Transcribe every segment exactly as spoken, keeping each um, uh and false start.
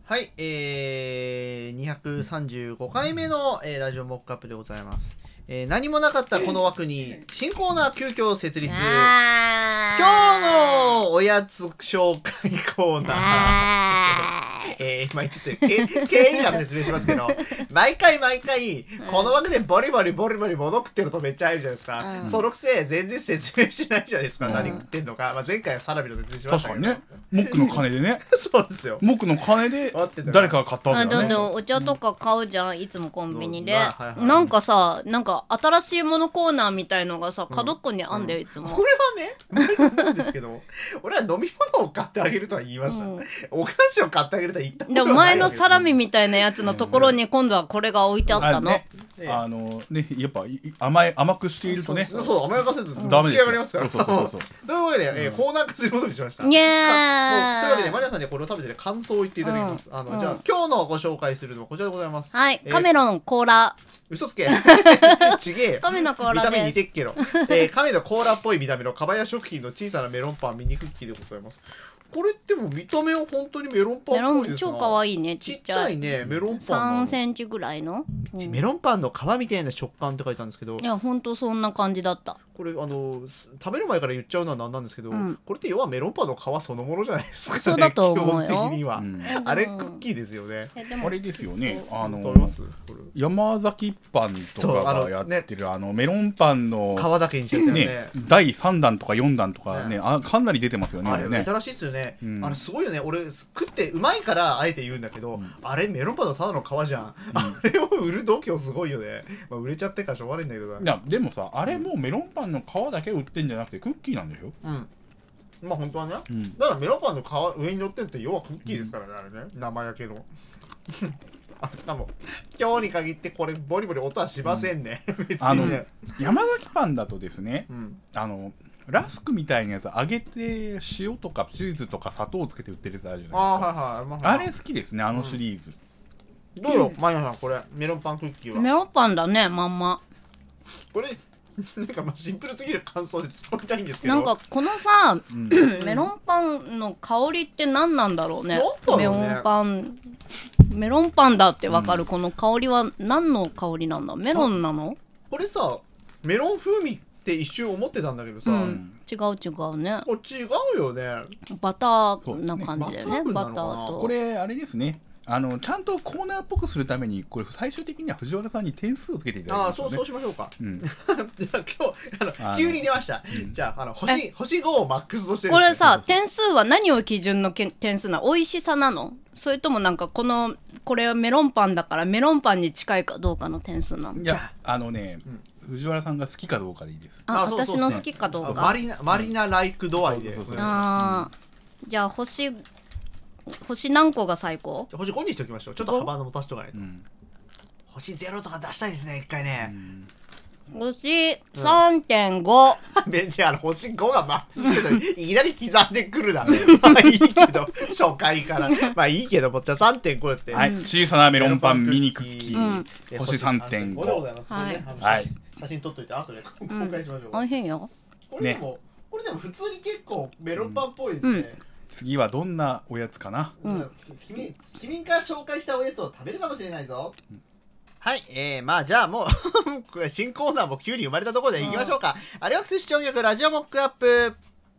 はい、えー、にひゃくさんじゅうごかいめの、えー、ラジオモックアップでございます。えー、何もなかったこの枠に新コーナー急遽設立。今日のおやつ紹介コーナー。えー、まあちょっと経緯から説明しますけど、毎回毎回この枠でボリボリボリボリ物食ってるとめっちゃ入るじゃないですか、うん、そのくせ全然説明しないじゃないですか、うん、何食ってんのか、まあ、前回はサラミの説明しましたけど、 確かにね、モックの金でねそうですよ、 モックの金で誰かが買ったわけだね。 あ、どんどんお茶とか買うじゃん、いつもコンビニで、はいはい、なんかさ、なんか新しいものコーナーみたいのがさ、角っこにあんだよ、うん、いつも。 これはね、毎回思うんですけど俺は飲み物を買ってあげるとは言いました、うん、お菓子を買ってあげるとは言ったことはない。 でも前のサラミみたいなやつのところに今度はこれが置いてあったの、 ね、あのね、やっぱ甘い甘くしているとね、 そうそう、甘やかせるとダメですよ、 上がりますから。 そうそうそうそうというわけで、えー、コーナー化することにしました。 イエーイ。 というわけでマリアさんにこれを食べて、ね、感想を言っていただきます、うん、あの、うん、じゃあ今日のご紹介するのはこちらでございます。 はい、えー、カメロンコーラ。 嘘つけちげえよ。 カメのコーラです。 見た目似てっけど、えー、カメのコーラっぽい見た目のかばや食品の小さなメロンパンミニクッキーでございます。これっても見た目は本当にメロンパンっぽいですな。 メロン超かわいいね、ちっちゃい。 ちっちゃいね、メロンパン。 さんセンチぐらいの、 うん、メロンパンの皮みたいな食感って書いたんですけど、 いや本当そんな感じだった。 これあの食べる前から言っちゃうのはなんなんですけど、うん、これって要はメロンパンの皮そのものじゃないですかね。 そうだと思うよ。 基本的には、うん、あれクッキーですよね。 あれですよね。あの山崎パンとかがやってる、ね、あのメロンパンの皮だけにしちゃってるね。 ね、だいさんだんとかよんだんとかね、ね、あかなり出てますよね。 あれね、新しいですよね。うん、あれすごいよね。俺食ってうまいからあえて言うんだけど、うん、あれメロンパンのただの皮じゃん。うん、あれを売る度胸すごいよね。まあ、売れちゃってからしょうがないんだけど。 いやでもさ、あれもうメロンパンの皮だけ売ってんじゃなくてクッキーなんでしょ。 うん。まあ本当はね。うん、だからメロンパンの皮上に乗ってるって要はクッキーですからね、あれね。生焼けの。あ多分今日に限ってこれボリボリ音はしませんね。うん、別にね、 あの山崎パンだとですね、うん、あのラスクみたいなやつ揚げて塩とかチーズとか砂糖をつけて売ってるやつあるじゃないですか。あ、はいはい、まあ、あれ好きですね、あのシリーズ。 うん、どうよ、マイナさん、これメロンパンクッキーは。 メロンパンだね、まんま。これなんかまあシンプルすぎる感想で突っ込みたいんですけど、 なんかこのさ、うん、メロンパンの香りって何なんだろうね。メロンパンメロンパンだってわかる、うん、この香りは何の香りなんだ。メロンなの？ これさ、メロン風味って一瞬思ってたんだけどさ、うん、 違う違うね。 こ違うよね。 バターな感じだよね。バターとこれあれですね、あのちゃんとコーナーっぽくするためにこれ最終的には藤原さんに点数をつけていただきます、ね、 ああ、そうそうしましょうか、うん、じゃあ今日あの急に出ました、うん、じゃあ、あの星星ごをマックスとしてる。 これさ、点数は何を基準のけ点数なの？美味しさなの？それともなんかこのこれはメロンパンだからメロンパンに近いかどうかの点数なの？ いや、あのね、うん、藤原さんが好きかどうかでいいです。 あ、私の好きかどうか。 マリナマリナライク度合いで。 ああ、じゃあ星星何個が最高？ 星ごにしておきましょう。ちょっと幅の持たせておかないと、うん、星ゼロとか出したいですね、一回ね、 うん、星 さんてんご、うん、 別にあの星ごがマックスってのにいきなり刻んでくるなまあいいけど初回からまあいいけど、こっちは さんてんご ですね、 はい、小さなメロンパンミニクッキー、うん、星 さんてんご でございます、ね、はい、 写真撮っといて後で公開しましょう。 大変よ。 これでも、ね、これでも普通に結構メロンパンっぽいですね、うん、 次はどんなおやつかな、 うん、君, 君が紹介したおやつを食べるかもしれないぞ、うん、はい、えー、まあじゃあもう新コーナーも急に生まれたところでいきましょうか、うん、アレワックス視聴客ラジオモックアップ。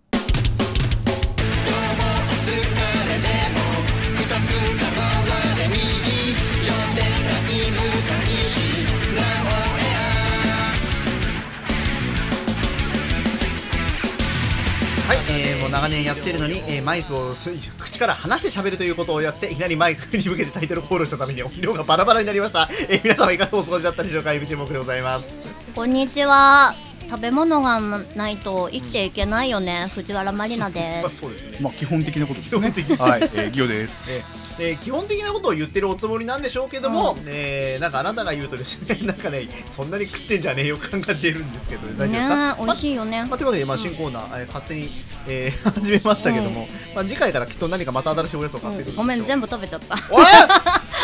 はい、えー、もう長年やってるのに、えー、マイクを口から離して喋るということをやっていきなりマイクに向けてタイトルコールしたために音量がバラバラになりました、えー、皆様いかがお過ごしだったでしょうか。 エムシー モックでございます。 こんにちは。食べ物がないと生きていけないよね、うん、藤原マリナです。まあそうですね、 まあ基本的なことですね。 基本的です、 はい、えー、ギオです、えーえー、基本的なことを言ってるおつもりなんでしょうけども、うん、えー、なんかあなたが言うとですね、なんかね、そんなに食ってんじゃねえよ感が出るんですけど、ね、大丈夫ですか？ ね、美味しいよね。 まあ、というわけで、まあ、新コーナー、えー、勝手に、えー、始めましたけども、うん、まあ、次回からきっと何かまた新しいおやつを買ってくる、うん、 ごめん、全部食べちゃった。 おい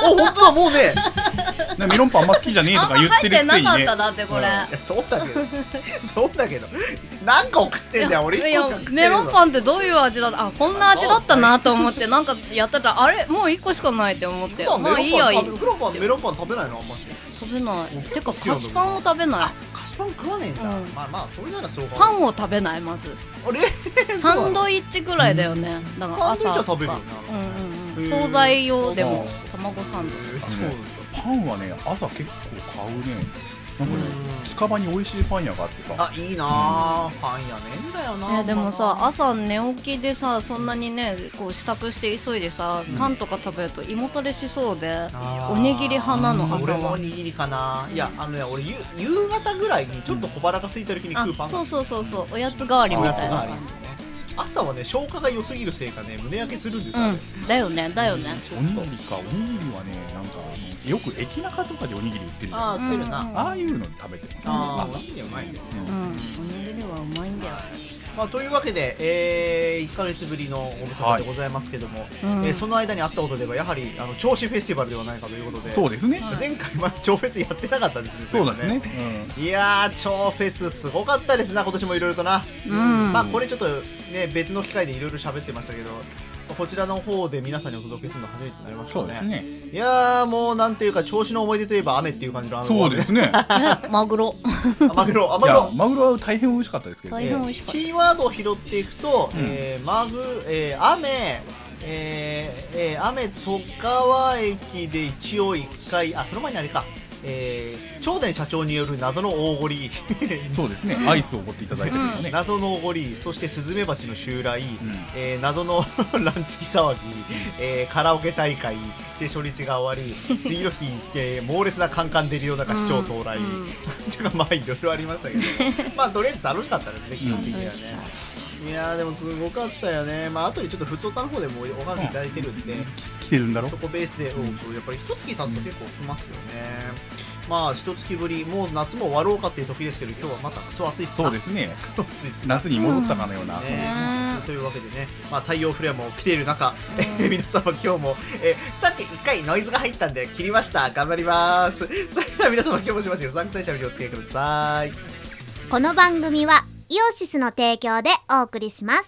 お本当だもうねメロンパンあんま好きじゃねえとか言ってるくせにね。 あんま入ってなかっただってこれ、うん、いやそうだけどそうだけどなんか送ってんだよ俺いっこしか食ってるの。 メロンパンってどういう味だったあこんな味だったなと思ってなんかやってたらあれもういっこしかないって思ってまあいいやいい。 フラパンメロンパン食べないのあんまし食べないてか菓子パンを食べない。 菓子パン食わねえんだ、うん、まあまあそれならそうか。 パンを食べないまずあれサンドイッチぐらいだよね、うん、だから朝サンドイッチは食べるよね。 うんうんうん、惣菜用でも卵サンドとか、 そうパンはね朝結構買うね。なんかね近場に美味しいパン屋があってさあいいなあ、うん、パン屋ねんだよな。 えでもさ朝寝起きでさそんなにねこう支度して急いでさ、うん、パンとか食べると胃もたれしそうでおにぎり派なの朝は。 俺もおにぎりかな。いやあのね俺夕方ぐらいにちょっと小腹が空いた時に食うパン、 うん、そうそうそうそうおやつ代わりみたいな。 朝はね消化が良すぎるせいかね胸焼けするんですよ、 うん、だよねだよね。 おにぎりかおにぎりはねなんかあのよく駅中とかでおにぎり売ってるじゃん。 ああ売ってるな、うん、 ああいうの食べてます。ああおにぎりはうまいんだよ、 うんうん、おにぎりはうまいんだよ。 まあ、というわけで、えー、いっかげつぶりのご無沙汰でございますけども、はいえー、その間にあったことではやはりあの銚子フェスティバルではないかということで。 そうですね。 前回まあ銚フェスやってなかったですね。 そうですね、 うん、いやー銚フェスすごかったですな今年もいろいろとな、うん、まあこれちょっとね別の機会でいろいろ喋ってましたけどこちらの方で皆さんにお届けするの初めてになりますよね。 そうですね。 いやーもうなんていうか銚子の思い出といえば雨っていう感じのあのそうですねマグロマグロあマグロマグロは大変美味しかったですけど、 大変美味しかった。 キーワードを拾っていくと、うんえー、マグ、えー、雨、えーえー、雨戸川駅で一応いっかいあその前にあれかえー、長田社長による謎の大ごりそうですねアイスを持っていただいてるのね、 うん、謎の大ごりそしてスズメバチの襲来、うんえー、謎のランチ騒ぎ、えー、カラオケ大会で初日が終わり次の日、えー、猛烈なカンカン照りの中市長到来、うん、てかまあいろいろありましたけどまあとりあえず楽しかったですね基本的にはね、うん、いやーでもすごかったよね。まあ後にちょっとふつおたの方でもおはぎいただいてるんで、うん、 来てるんだろそこベースで、うん、そうやっぱり一月経つと結構来ますよね。まあ一月ぶりもう夏も終わろうかっていう時ですけど今日はまたクソ暑いっすな。 そうですね夏に戻ったかのような、 うんね、というわけでね、まあ、太陽フレアも来ている中、えー、皆様今日も、えー、さっきいっかいノイズが入ったんで切りました頑張ります。それでは皆様今日もしばしお参加さんお付き合いください。 この番組はイオシスの提供でお送りします。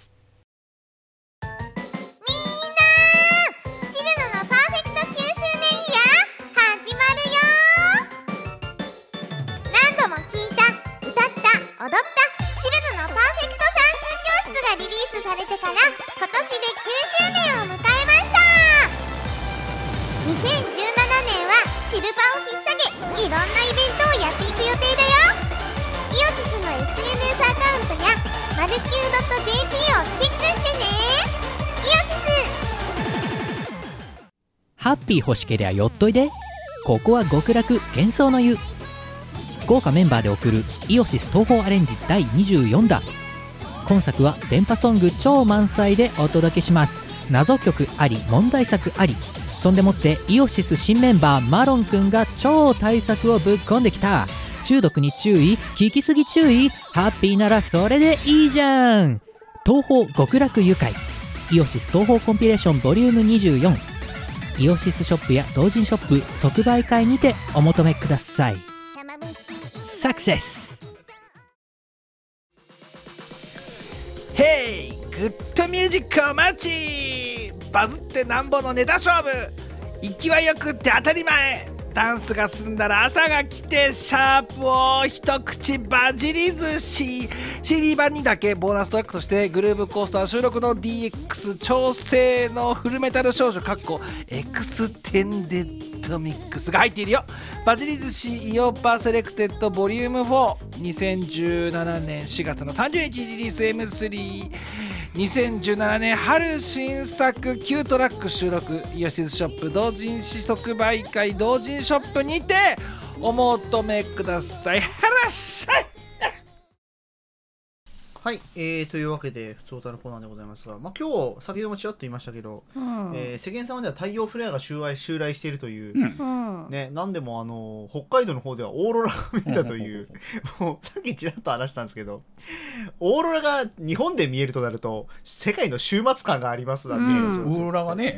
踊ったチルノのパーフェクト算数教室がリリースされてから今年できゅうしゅうねんを迎えました。にせんじゅうななねんはチルパを引っ提げいろんなイベントをやっていく予定だよ。イオシスの エスエヌエス アカウントやマルキュー ドット ジェーピー をチェックしてね。イオシスハッピー欲しけりゃ寄っといで。ここは極楽幻想の湯。豪華メンバーで送るイオシス東宝アレンジだいにじゅうよんだん。今作は電波ソング超満載でお届けします。謎曲あり問題作あり、そんでもってイオシス新メンバーマロンくんが超大作をぶっ込んできた。中毒に注意、聞きすぎ注意、ハッピーならそれでいいじゃん。東宝極楽愉快イオシス東宝コンピレーションボリュームにじゅうよん。イオシスショップや同人ショップ即売会にてお求めください。サクセス。 ヘイグッドミュージックお待ち。バズってなんぼのネタ勝負、勢いよくって当たり前。ダンスが済んだら朝が来て、シャープを一口バジリ寿司。 シーディー 版にだけボーナストラックとしてグルーブコースター収録の ディーエックス 調整のフルメタル少女かっこエクステンデッドミックスが入っているよ。バジリ寿司イオパーセレクテッドボリュームフォー、にせんじゅうななねんしがつのさんじゅうにちリリース エムスリー、にせんじゅうななねん春新作きゅうトラック収録、イオシスショップ同人誌即売会同人ショップにてお求めください。はらっしゃい。 はい、えー、というわけでふつおたのコーナーでございますが、まあ、今日先ほどもちらっと言いましたけど、うんえー、世間様では太陽フレアが襲来、襲来しているという、うんね、なんでもあの北海道の方ではオーロラが見えたというもうさっきちらっと話したんですけど、オーロラが日本で見えるとなると世界の終末感がありますなんで、 うん、オーロラがね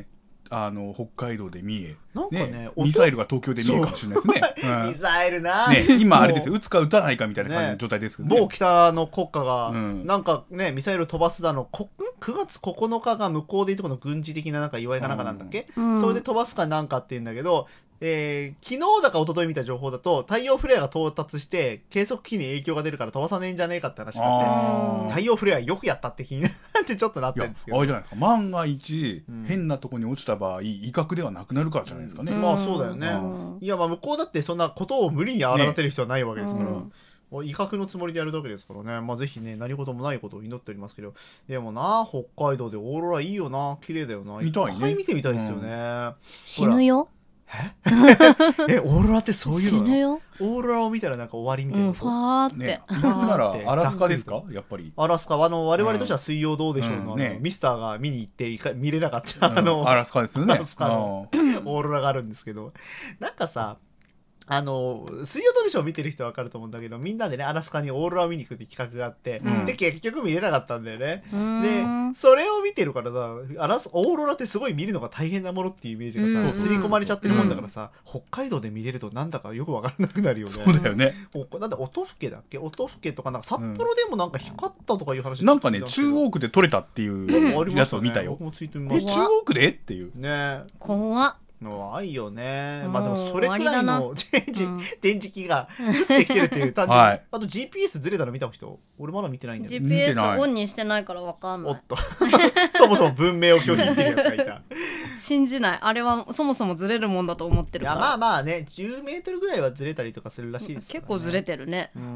あの北海道で見え、 なんかねね、ミサイルが東京で見えるかもしれないですね。 うん、ミサイルな、 ね、今あれですよ、撃つか撃たないかみたいな感じの状態ですけどね。 某北の国家が、 うん、 なんかねミサイル飛ばすだの、くがつここのかが向こうでいうとこの軍事的ななんか祝いかなんかなんだっけ、うん、それで飛ばすかなんかって言うんだけど、えー、昨日だか一昨日見た情報だと太陽フレアが到達して計測器に影響が出るから飛ばさねえんじゃねえかって話があって、太陽フレアよくやったって気になってちょっとなってるんですけど、 あれじゃないですか、万が一、うん、変なとこに落ちた場合威嚇ではなくなるからじゃないですかね、 うん、まあそうだよね、うん、いやまあ向こうだってそんなことを無理に荒立てる必要はないわけですから、ね、うん、威嚇のつもりでやるだけですからね、まあぜひね何事もないことを祈っておりますけど、でもな北海道でオーロラいいよな、綺麗だよな、 見たいね、 いっぱい見てみたいですよね、うん、 死ぬよええオーロラってそういうの？ 死ぬよ。 オーロラを見たらなんか終わりみたいなこと、 うん、ファーって、 ね、ならアラスカですか、やっぱりアラスカ、あの我々としては水曜どうでしょうの、うんうんね、ミスターが見に行って見れなかった、うん、あのアラスカですよね、 アラスカのオーロラがあるんですけど、なんかさあの水曜どうでしょう見てる人は分かると思うんだけど、みんなでねアラスカにオーロラを見に行くって企画があって、うん、で結局見れなかったんだよね。でそれを見てるからさ、アラスオーロラってすごい見るのが大変なものっていうイメージがさ刷り込まれちゃってるもんだからさ、北海道で見れるとなんだかよく分からなくなるよね。 そうだよね。 なんで音更だっけ、音更とかなんか札幌でもなんか光ったとかいう話、 うん、なんかね中央区で撮れたっていうやつを見たよ。 ね、 え中央区でっていうね、 怖っの愛よね。まあでもそれくらいの電磁気が降ってきてるっていう単純に、はい、あと ジーピーエス ずれたの見た人、俺まだ見てないんだよね。 ジーピーエス オンにしてないから分かんない。 おっとそもそも文明を拒否っていうやつがいた信じない、あれはそもそもずれるもんだと思ってるから。 いやまあまあねじゅうメートルぐらいはずれたりとかするらしいですからね。 結構ずれてるね。 うん、うん、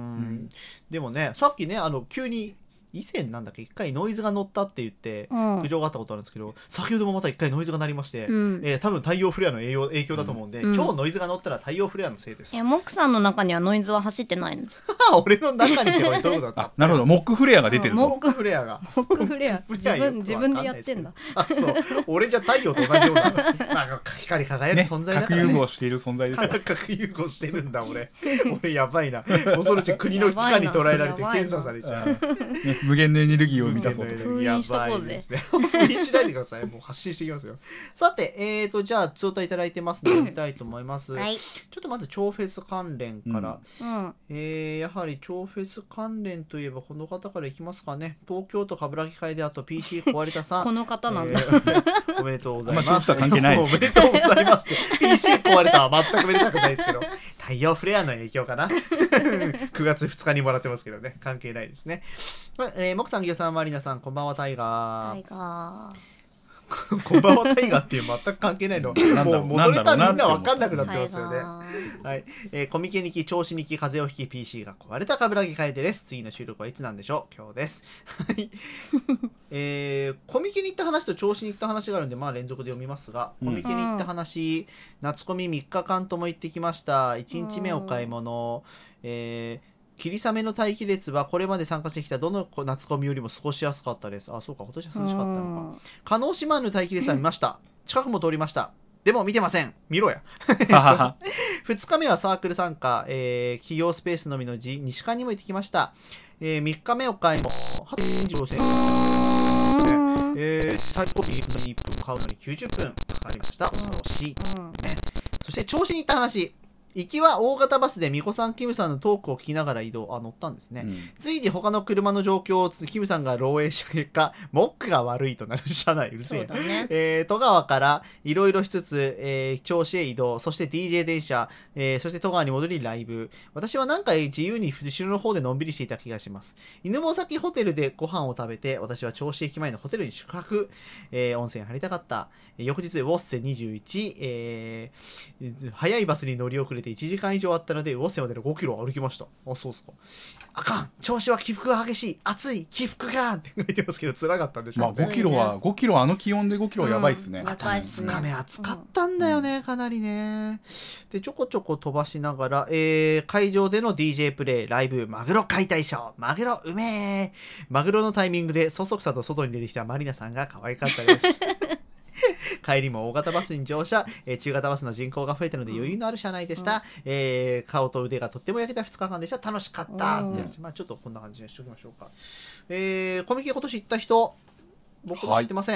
でもねさっきねあの急に以前なんだっけ一回ノイズが乗ったって言って苦情があったことあるんですけど、うん、先ほどもまた一回ノイズが鳴りまして、うん、えー、多分太陽フレアの影響、影響だと思うんで、うん、今日ノイズが乗ったら太陽フレアのせいです。 いやモックさんの中にはノイズは走ってないの俺の中にってこれどういうことだったあなるほど、モックフレアが出てると、 モックフレアがモックフレア自分自分でやってんだ。 あそう俺じゃ太陽と同じようななんか光り輝く存在だから、ね、 核融合している存在ですよ核融合してるんだ俺俺やばいな恐ろしい国の機関に捉えられて検査されちゃう、ね、 無限のエネルギーを満たそうと封印しとこうぜ。 封印しないでください。もう発信していきますよ。さて、えーとじゃあ招待いただいてますので見たいと思います。はい、ちょっとまず超フェス関連から、うん、えー、やはり超フェス関連といえばこの方からいきますかね。東京都冠城会であと ピーシー 壊れたさんこの方なんだ、えー、おめでとうございます。 まあ、ちょっと関係ないです。 おめでとうございますって ピーシー 壊れたは全くめでたくないですけど太陽フレアの影響かなくがつふつかにもらってますけどね、関係ないですね。えー、もくさん、ぎょさん、まりなさん、こんばんは、タイガー。 タイガー。こんばんは、タイガーっていう全く関係ないの。もう元ネタみんな分かんなくなってますよね。はい、えー、コミケにき、調子にき、風邪をひき、ピーシー が壊れた冠城楓です。次の収録はいつなんでしょう？今日です。はい。えー、コミケに行った話と調子に行った話があるんで、まあ連続で読みますが、コミケに行った話、うん、夏コミみっかかんとも行ってきました。いちにちめお買い物、えー霧雨の待機列はこれまで参加してきたどの夏コミよりも過ごしやすかったです。あ、そうか、今年は涼しかったのか。加納島の待機列は見ました。近くも通りました。でも見てません。見ろや。ふつかめはサークル参加、えー、企業スペースのみのじ西館にも行ってきました。えー、みっかめお買い物、はちじゅうごせんえん、えー、最高日いっぷん買うのにきゅうじゅっぷんかかりました。恐ろしい、ね。そして調子に行った話。行きは大型バスでミコさんキムさんのトークを聞きながら移動。あ、乗ったんですね、うん、随時他の車の状況をキムさんが漏洩した結果モックが悪いとなる車内うるせえ、ねえー、戸川からいろいろしつつ、えー、銚子へ移動。そして ディージェー 電車、えー、そして戸川に戻りライブ。私は何回自由に後ろの方でのんびりしていた気がします。犬も崎ホテルでご飯を食べて私は銚子駅前のホテルに宿泊、えー、温泉入りたかった。翌日ウォッセにじゅういち、えー、早いバスに乗り遅れていちじかん以上あったのでウォッセまでのごキロ歩きました。あ、そうっすか。あかん、調子は起伏が激しい、暑い、起伏がって書いてますけど辛かったんでしょうね。 まあごキロはごキロあの気温でごキロはやばいっすね。 うん、やばいっすね。 ふつかめ暑かったんだよね、うん、かなりね。でちょこちょこ飛ばしながら、えー、会場での ディージェー プレイ、ライブ、マグロ解体ショー、マグロうめー。マグロのタイミングでそそくさと外に出てきたマリナさんが可愛かったです。帰りも大型バスに乗車、えー、中型バスの人口が増えたので余裕のある車内でした、うんえー、顔と腕がとっても焼けたふつかかんでした。楽しかった、うんまあ、ちょっとこんな感じにしておきましょうか。えー、コミケ今年行った人僕知ってません、はい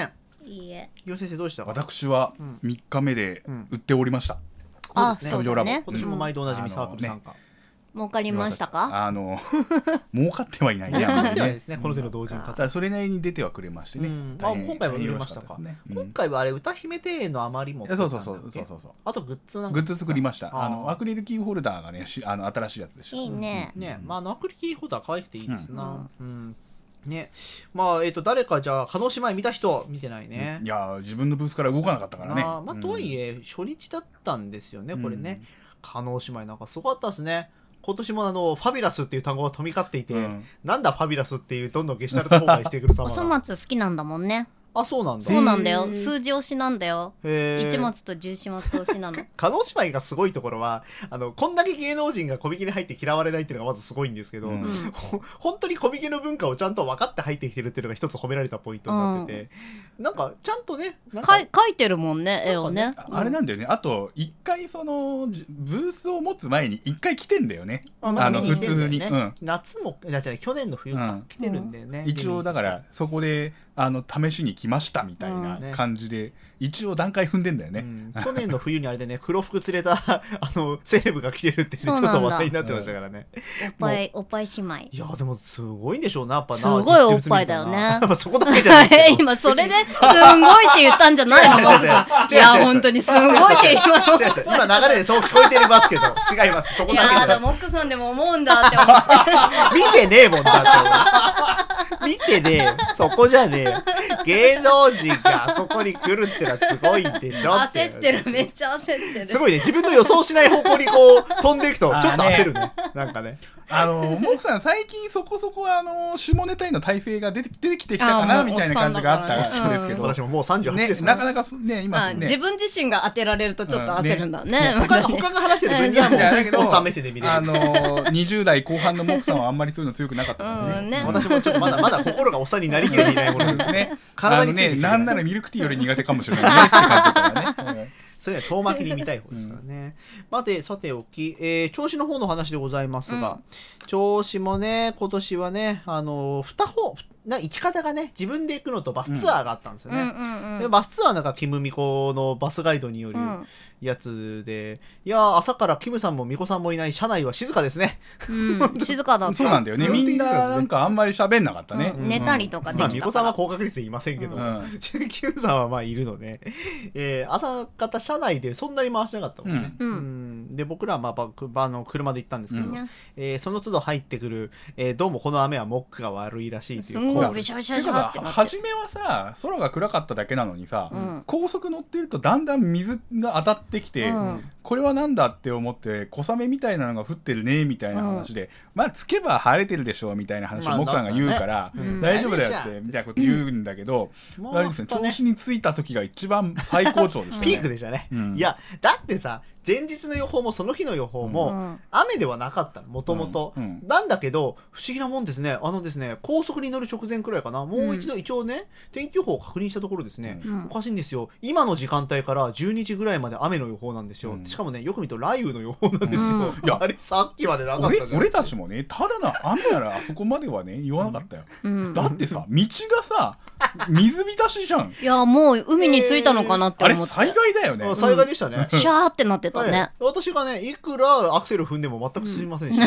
いいえ。 よ先生どうしたか。 私はみっかめで売っておりました。 あ、そうだね。 今年も毎度おなじみサークル参加。 儲かりましたか。 あの儲かってはいないね。 儲かってはですね。この手の同人活動。 それなりに出てはくれましてね。 あ、今回は売れましたか。今回はあれ歌姫庭園の余りも。 そうそうそうそうそうそう。 あとグッズなんグッズ作りました。あのアクリルキーホルダーがね、あの新しいやつでした。 いいね。 ね、まああのアクリルキーホルダー可愛くていいですな。うん。ね、まあえっと誰かじゃあ叶姉妹見た人見てないね。 いや自分のブースから動かなかったからね。 まあとはいえ初日だったんですよねこれね。叶姉妹なんかすごかったですね。今年もあのファビュラスっていう単語が飛び交っていて、うん、なんだファビュラスっていうどんどんゲシュタルト崩壊してくる様が。 おそ松好きなんだもんね。 あ、そうなんだ。 そうなんだよ。数字推しなんだよ。一松と十四松推しなの。 叶姉妹がすごいところは、あのこんだけ芸能人がコミケに入って嫌われないっていうのがまずすごいんですけど、うん、本当にコミケの文化をちゃんと分かって入ってきてるっていうのが一つ褒められたポイントになってて、うん、なんかちゃんとね、なんか描いてるもんね、絵をね。 あれなんだよね。あと一回そのブースを持つ前に一回来てんだよね。あの普通に、うん、 夏もじゃじゃ去年の冬か、うん、来てるんだよね。 一応だからそこであの試しに来ましたみたいな感じで、うんね、一応段階踏んでんだよね、うん、 去年の冬にあれでね黒服連れたあのセレブが来てるって、ね、ちょっと話題になってましたからね。 おっぱいおっぱい姉妹。 いやでもすごいんでしょうなやっぱな。 すごいおっぱいだよね。やっぱそこだけじゃないです今それですごいって言ったんじゃないの。いや本当にすごいって今今流れでそう聞こえてますけど違います。そこだけじゃない。 いやだモックさんでも思うんだって思って見てねえもんだって見てねえそこじゃねえ芸能人があそこに来るってのはすごいでしょって。 焦ってるめっちゃ焦ってる。 すごいね自分の予想しない方向にこう飛んでいくとちょっと焦るねなんかね。 あのモクさん最近そこそこあの下ネタへの体制が出て出てきてきたかなみたいな感じがあったらしいですけど、 私ももうさんじゅうはちですね。なかなかね今ね自分自身が当てられるとちょっと焦るんだね。 他が話してる分にはもうおっさん目線で見れる。 あのにじゅう代後半のモクさんはあんまりそういうの強くなかったからね。 私もちょっとまだまだ心がおっさんになりきれていないものですね。 体にねなんならミルクティーより苦手かもしれないねって感じだからね。 それは遠巻きに見たい方ですからね。まてさておき、えー、調子の方の話でございますが、うん、調子もね今年はねあのに方な行き方がね自分で行くのとバスツアーがあったんですよね。うんうんうん、でバスツアーなんかキムミコのバスガイドによるやつで、うん、いや朝からキムさんもミコさんもいない車内は静かですね。 うん、静かだった。 そうなんだよね。みんななんかあんまり喋んなかったね。 うん、寝たりとかできたから。まあミコさんは高確率でいませんけど、うん、キムさんはまあいるので、えー、朝方車内でそんなに回してなかったもんね。うんうん、で僕らはまああの車で行ったんですけど、うんえー、その都度入ってくる、えー、どうもこの雨はモックが悪いらしいっていう。 すごいビシャビシャビシャってなって。 初めはさ空が暗かっただけなのにさ、うん、高速乗ってるとだんだん水が当たってきて、うん、これはなんだって思って小雨みたいなのが降ってるねみたいな話で、うん、まあつけば晴れてるでしょみたいな話をモクさんが言うから、まあねうん、大丈夫だよってみたいなこと言うんだけど、うん、あれですね、調子についた時が一番最高潮でしたね。 ピークでしたね、うん、いやだってさ前日の予報もその日の予報も雨ではなかったのもともとなんだけど不思議なもんですねあのですね高速に乗る直前くらいかなもう一度一応ね、うん、天気予報を確認したところですね、うん、おかしいんですよ今の時間帯からじゅうにじぐらいまで雨の予報なんですよ、うん、しかもねよく見ると雷雨の予報なんですよ、うん、いやあれさっきまでなかったじゃん。 俺, 俺たちもねただの雨ならあそこまではね言わなかったよ、うん、だってさ道がさ水浸しじゃん。 いやもう海に着いたのかなって思って、 えー、あれ災害だよね、 うん、災害でしたね、 シャーってなってたね、はい、 私がねいくらアクセル踏んでも全く進みませんでした、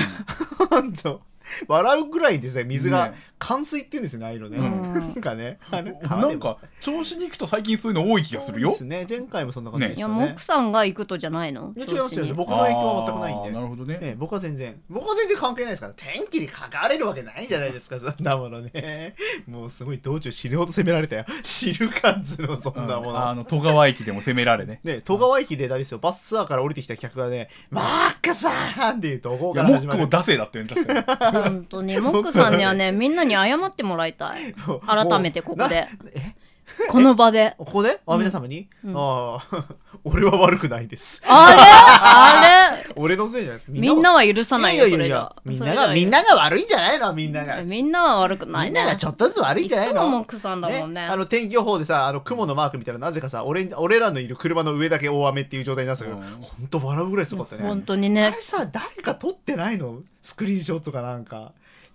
うん、笑うぐらいですね水が冠水っていうんですよねああいうのね、うん、なんかねあのなんか調子に行くと最近そういうの多い気がするよ。 そうですね前回もそんな感じでしたね。 いやモクさんが行くとじゃないの。 いや違いますよ僕の影響は全くないんで。 なるほどね、 ね僕は全然僕は全然関係ないですから天気に関われるわけないじゃないですかそんなものね。もうすごい道中死ぬほど攻められたよ知るかずのそんなもの、うん、 あの戸川駅でも攻められねね戸川駅でだですよバスツアーから降りてきた客がねマックさんって言うとこから始まる。 モックを出せだってね確かに本当にモックさんにはねみんなに謝ってもらいたい改めてここでえこの場でここであ、うん、皆様に、うん、ああ俺は悪くないです。 あれあれ俺のせいじゃないです。 みんなは許さないよ。いやいやいやそれがみんながみんなが悪いんじゃないのみんながみんなは悪くないね。 みんながちょっとずつ悪いんじゃないの。いつもモックさんだもんね。 ねあの天気予報でさあの雲のマークみたいななぜかさ俺俺らのいる車の上だけ大雨っていう状態になってたけど、うん、ほんと笑うぐらいすごかったね。 本当にね。 あれさ誰か撮ってないのスクリーンショットかなんか。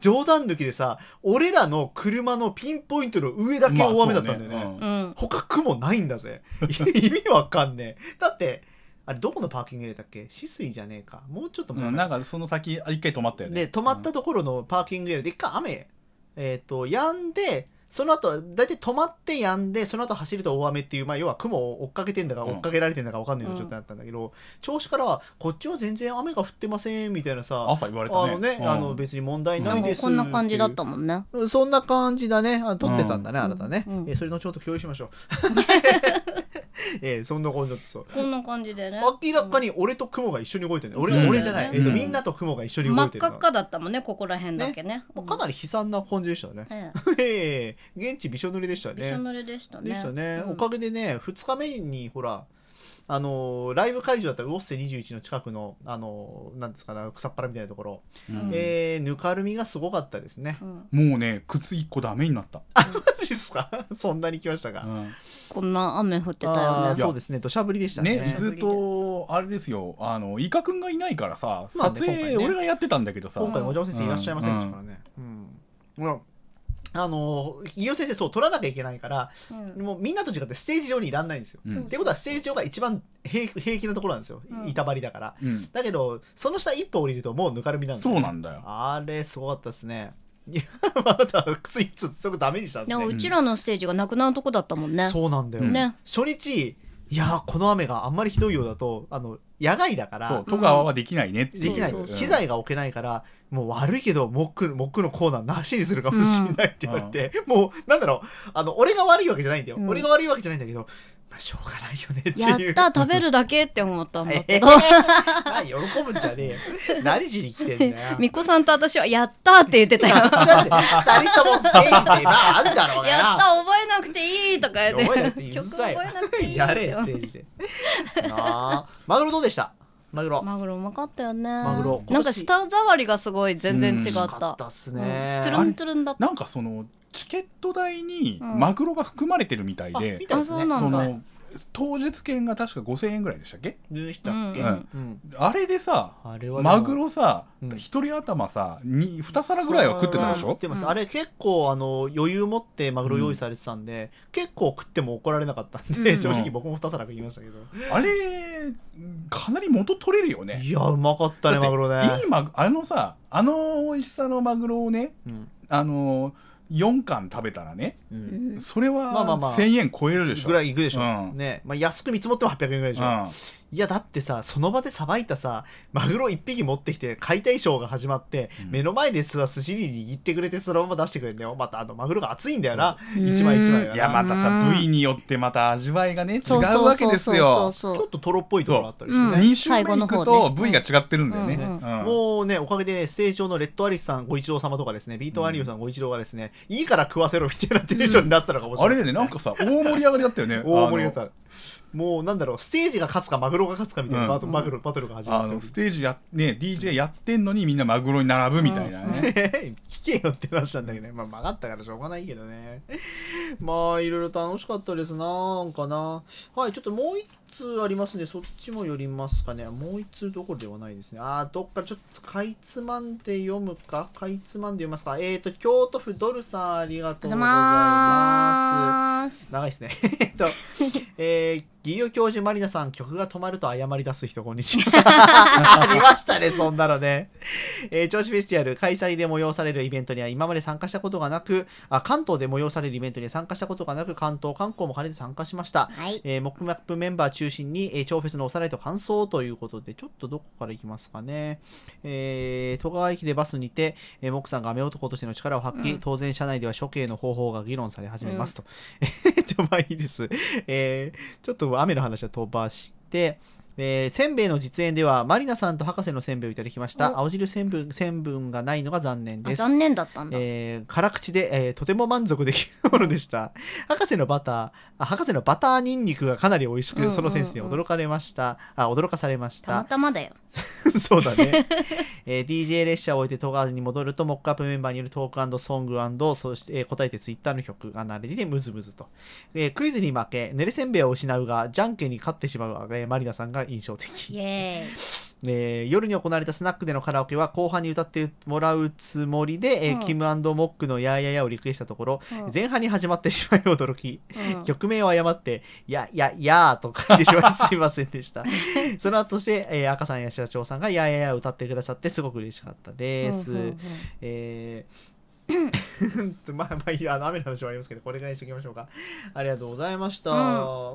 冗談抜きでさ俺らの車のピンポイントの上だけ大雨だったんだよね、 まあそうね、 うん、 他雲ないんだぜ意味わかんねえ。だってあれどこのパーキングエリアだっけ、止水じゃねえか、もうちょっと前、 うん、なんかその先一回止まったよね。 で止まったところのパーキングエリアで一回雨えっ、ー、と止んでその後だいたい止まって止んでその後走ると大雨っていう、まあ、要は雲を追っかけてんだか追っかけられてんだか分かんないの状態だったんだけど、うん、調子からはこっちは全然雨が降ってませんみたいなさ朝言われたね、 あのね、うん、あの別に問題ないです、 うん、こんな感じだったもんね。 そんな感じだね。あ撮ってたんだね、うん、あなたね、うん、えー、それのちょっと共有しましょうえー、そんな感じだったさ。 こんな感じでね明らかに俺と雲が一緒に動いてる、うん、俺, 俺じゃない、うん、えーと、みんなと雲が一緒に動いてる真っ赤っかだったもんねここら辺だけ ね, ね、 うん、かなり悲惨な感じでしたね、えー、現地びしょ濡れでしたね。 びしょ濡れでしたね。 でしたね、 うん、 おかげでねふつかめにほらあのー、ライブ会場だったウオッセにじゅういちの近くの、あのー、なんですかね草っぱらみたいなところ、うん、えー、ぬかるみがすごかったですね、 うん、もうね靴いっこダメになった。 あマジですかそんなに来ましたか、うん、 こんな雨降ってたよね。 そうですね土砂降りでしたね。 ねずっとあれですよ、あのイカくんがいないからさ撮影、ねね、俺がやってたんだけどさ今回もじゃ先生いらっしゃいませんでしたからね、うんうんうん、あの飯尾先生そう撮らなきゃいけないから、うん、もうみんなと違ってステージ上にいらんないんですよ、うん、ってことはステージ上が一番 平, 平気なところなんですよ、うん、板張りだから、うん、だけどその下一歩降りるともうぬかるみなんだよ、ね、 そうなんだよ。 あれすごかったですね。いやまだ靴いつすごくダメにしたんですね。 うちらのステージがなくなるとこだったもんね。 そうなんだよ、ね、初日いやこの雨があんまりひどいようだとあの野外だからそう戸川はできないねって、 できない、そうそうそう機材が置けないからもう悪いけどモック、モックのコーナーなしにするかもしれないって言われて、うん、もうなんだろうあの俺が悪いわけじゃないんだよ、うん、俺が悪いわけじゃないんだけどまあ、しょうがないよねっていう。 やった食べるだけって思ったんだけど、 えー、喜ぶんじゃねえよ何しに来てんだよ。 みこさんと私はやったって言ってたよふたりともステージでまああるだろうなやった覚えなくていいとか言って曲覚えなくていいやれステージであマグロどうでした？マグロマグロうまかったよね。 マグロなんか舌触りがすごい全然違った、うん、 かったっすね、 うん、トゥルントゥルンだった。 なんかそのチケット代にマグロが含まれてるみたいで、 うん、あ、そうなんだ。 当日券が確かごせんえんぐらいでしたっけ？ でしたっけ、 うんうん、あれでさあれマグロさ一、うん、人頭さに皿ぐらいは食ってたでしょ？食ってます、 うん、あれ結構あの余裕持ってマグロ用意されてたんで、うん、結構食っても怒られなかったんで、うん、正直僕もに皿食いましたけど、 あれかなり元取れるよね。 いやうまかったねマグロね。 いいマグあのさあの美味しさのマグロをね、うん、あのよんかん食べたらね、うん、それはせんえん超えるでしょ、 ぐらいいくでしょ、うんねまあ、安く見積もってもはっぴゃくえんぐらいでしょ、うん、いやだってさその場でさばいたさマグロいっぴき持ってきて解体ショーが始まって、うん、目の前でさ寿司に握ってくれてそのまま出してくれるんだよ。またあのマグロが熱いんだよな、うん、一枚一枚が。 いやまたさ部位によってまた味わいがね違うわけですよ。 ちょっとトロっぽいところあったりしてね、 うん、に週目行くと部位が違ってるんだよね、うんうんうん、もうねおかげで、ね、ステージ上のレッドアリスさんご一郎様とかですねビートアリオさんご一郎がですね、うん、いいから食わせろみたいなテンションになったのかもしれない、 うん、あれでねなんかさ大盛り上がりだったよね大盛り上がった。もうなんだろうステージが勝つかマグロが勝つかみたいな、うん、マグロバトルが始まって、 あのステージや、ね、ディージェー やってんのにみんなマグロに並ぶみたいなね、うん、 聞けよって話なんだけどね、まあ、曲がったからしょうがないけどねまあいろいろ楽しかったですなんかな。はいちょっともう一つありますんでそっちも寄りますかね。もう一通どころではないですね。あーどっかちょっとかいつまんで読むかかいつまんで読みますか。えーと京都府ドルさんありがとうございます。長いですねえっとえーギヨ教授マリナさん曲が止まると謝り出す人こんにちはありましたねそんなのね、えー、銚子フェスティバル開催で催されるイベントには今まで参加したことがなくあ関東で催されるイベントには参加したことがなく関東観光も兼ねて参加しました、はいえー、モックマップメンバー中心に、えー、超フェスのおさらいと感想ということでちょっとどこからいきますかね。えー、戸川駅でバスにて、えー、モックさんが雨男としての力を発揮、うん、当然社内では処刑の方法が議論され始めますと、うん、ちょまあいいです、えー、ちょっと雨の話は飛ばして、えー、せんべいの実演ではマリナさんと博士のせんべいをいただきました。青汁成分成分がないのが残念です。 残念だったんだ、 えー、辛口で、えー、とても満足できるものでした。博士のバターあ博士のバターニンニクがかなり美味しく、うんうんうん、そのセンスに驚かれましたあ驚かされました。 たまたまだよそうだね、えー、ディージェー 列車を置いて戸川に戻るとモックアップメンバーによるトーク&ソング&そして、えー、答えてツイッターの曲が流れてムズムズと、えー、クイズに負け寝れせんべいを失うがじゃんけんに勝ってしまう、えー、マリナさんが印象的。 イエーイえー、夜に行われたスナックでのカラオケは後半に歌ってもらうつもりで、えーうん、キム&モックのやーやーやーをリクエストしたところ、うん、前半に始まってしまい驚き、うん、曲名を誤ってやややーと書いてしまいすいませんでしたその後して、えー、赤さんや社長さんがやーやーやーを歌ってくださってすごく嬉しかったです、うんうんうん、えーまあまあいいや、雨の話はありますけどこれぐらいにしておきましょうか。ありがとうございました、うん、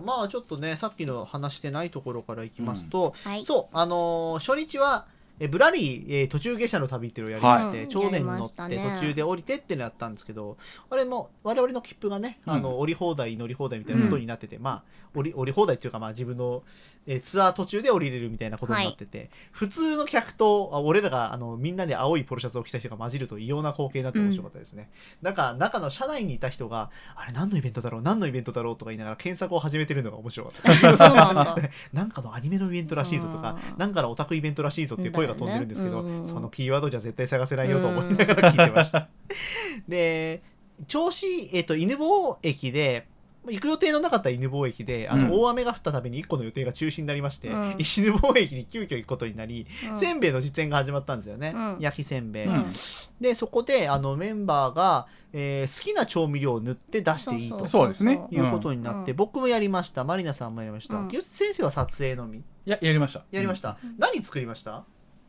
まあちょっとねさっきの話してないところからいきますと、うんはい、そうあのー、初日はえブラリー、えー、途中下車の旅っていうのをやりまして、はい、超電に乗って途中で降りてってのやったんですけど、あれも我々の切符がね、うん、あの降り放題乗り放題みたいなことになってて、うん、まあ降り降り放題っていうかまあ自分の、えー、ツアー途中で降りれるみたいなことになってて、はい、普通の客とあ俺らがあのみんなで青いポロシャツを着た人が混じると異様な光景になって面白かったですね、うん、なんか中の車内にいた人があれ何のイベントだろう何のイベントだろうとか言いながら検索を始めてるのが面白かったそうなんだなんかのアニメのイベントらしいぞとか、なんかのオタクイベントらしいぞっていう声が飛んでるんですけど、ね、そのキーワードじゃ絶対探せないよと思いながら聞いてましたで銚子、えーと、犬吠駅で行く予定のなかった犬吠駅であの、うん、大雨が降ったためにいっこの予定が中止になりまして、うん、犬吠駅に急遽行くことになり、うん、せんべいの実演が始まったんですよね、うん、焼きせんべい、うん、でそこであのメンバーが、えー、好きな調味料を塗って出していいとそうですねいうことになって、うん、僕もやりました、マリナさんもやりました、うん、先生は撮影のみいややりましたやりました、うん、何作りました？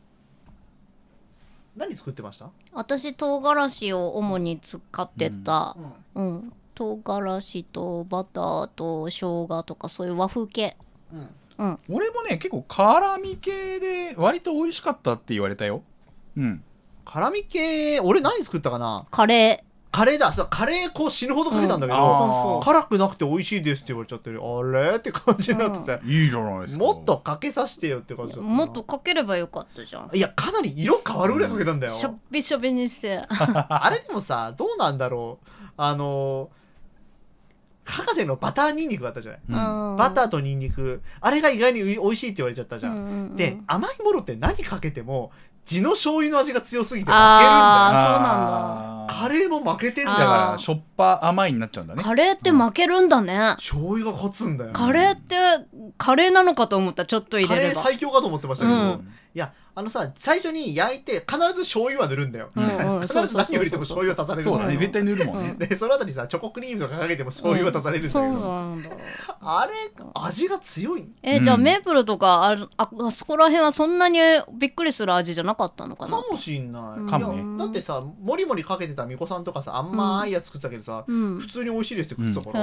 何作ってました？ 私唐辛子を主に使ってた、うんうん、唐辛子とバターと生姜とかそういう和風系、うんうん、俺もね結構辛味系で割と美味しかったって言われたよ、うん、 辛味系俺何作ったかな？ カレーカレーだ、カレーこう死ぬほどかけたんだけど、うん、そうそう辛くなくて美味しいですって言われちゃってる、あれって感じになってさ、 うん、いいじゃないですか、 もっとかけさせてよって感じだったな。 もっとかければよかったじゃん。 いやかなり色変わるぐらいかけたんだよ、 しょっびしょびにしてあれでもさどうなんだろう、あの博士のバターニンニクがあったじゃない、うん、バターとニンニクあれが意外に美味しいって言われちゃったじゃん、うんうんうん、で甘いものって何かけても地の醤油の味が強すぎて負けるんだよ。 あーそうなんだ。カレーも負けてんだよ。 だからしょっぱ甘いになっちゃうんだね。 カレーって負けるんだね、うん、 醤油が勝つんだよ、ね、 カレーってカレーなのかと思ったらちょっと入れればカレー最強かと思ってましたけど、うん、いやあのさ最初に焼いて必ず醤油は塗るんだよ、うんうん、必ず何よりでも醤油は足されるんだよ。 そうだね絶対塗るもんね、 でそのあたりさチョコクリームとかかけても醤油は足されるんだけど、うん、そうなんだあれ味が強い。 えー、じゃあメープルとかある あ, あそこら辺はそんなにびっくりする味じゃなかったのかな。 かもしんない、うん、 かもね。 だってさもりもりかけてたみこさんとかさあんまいやつ作ってたけどさ、うん、普通に美味しいですって食ってたから、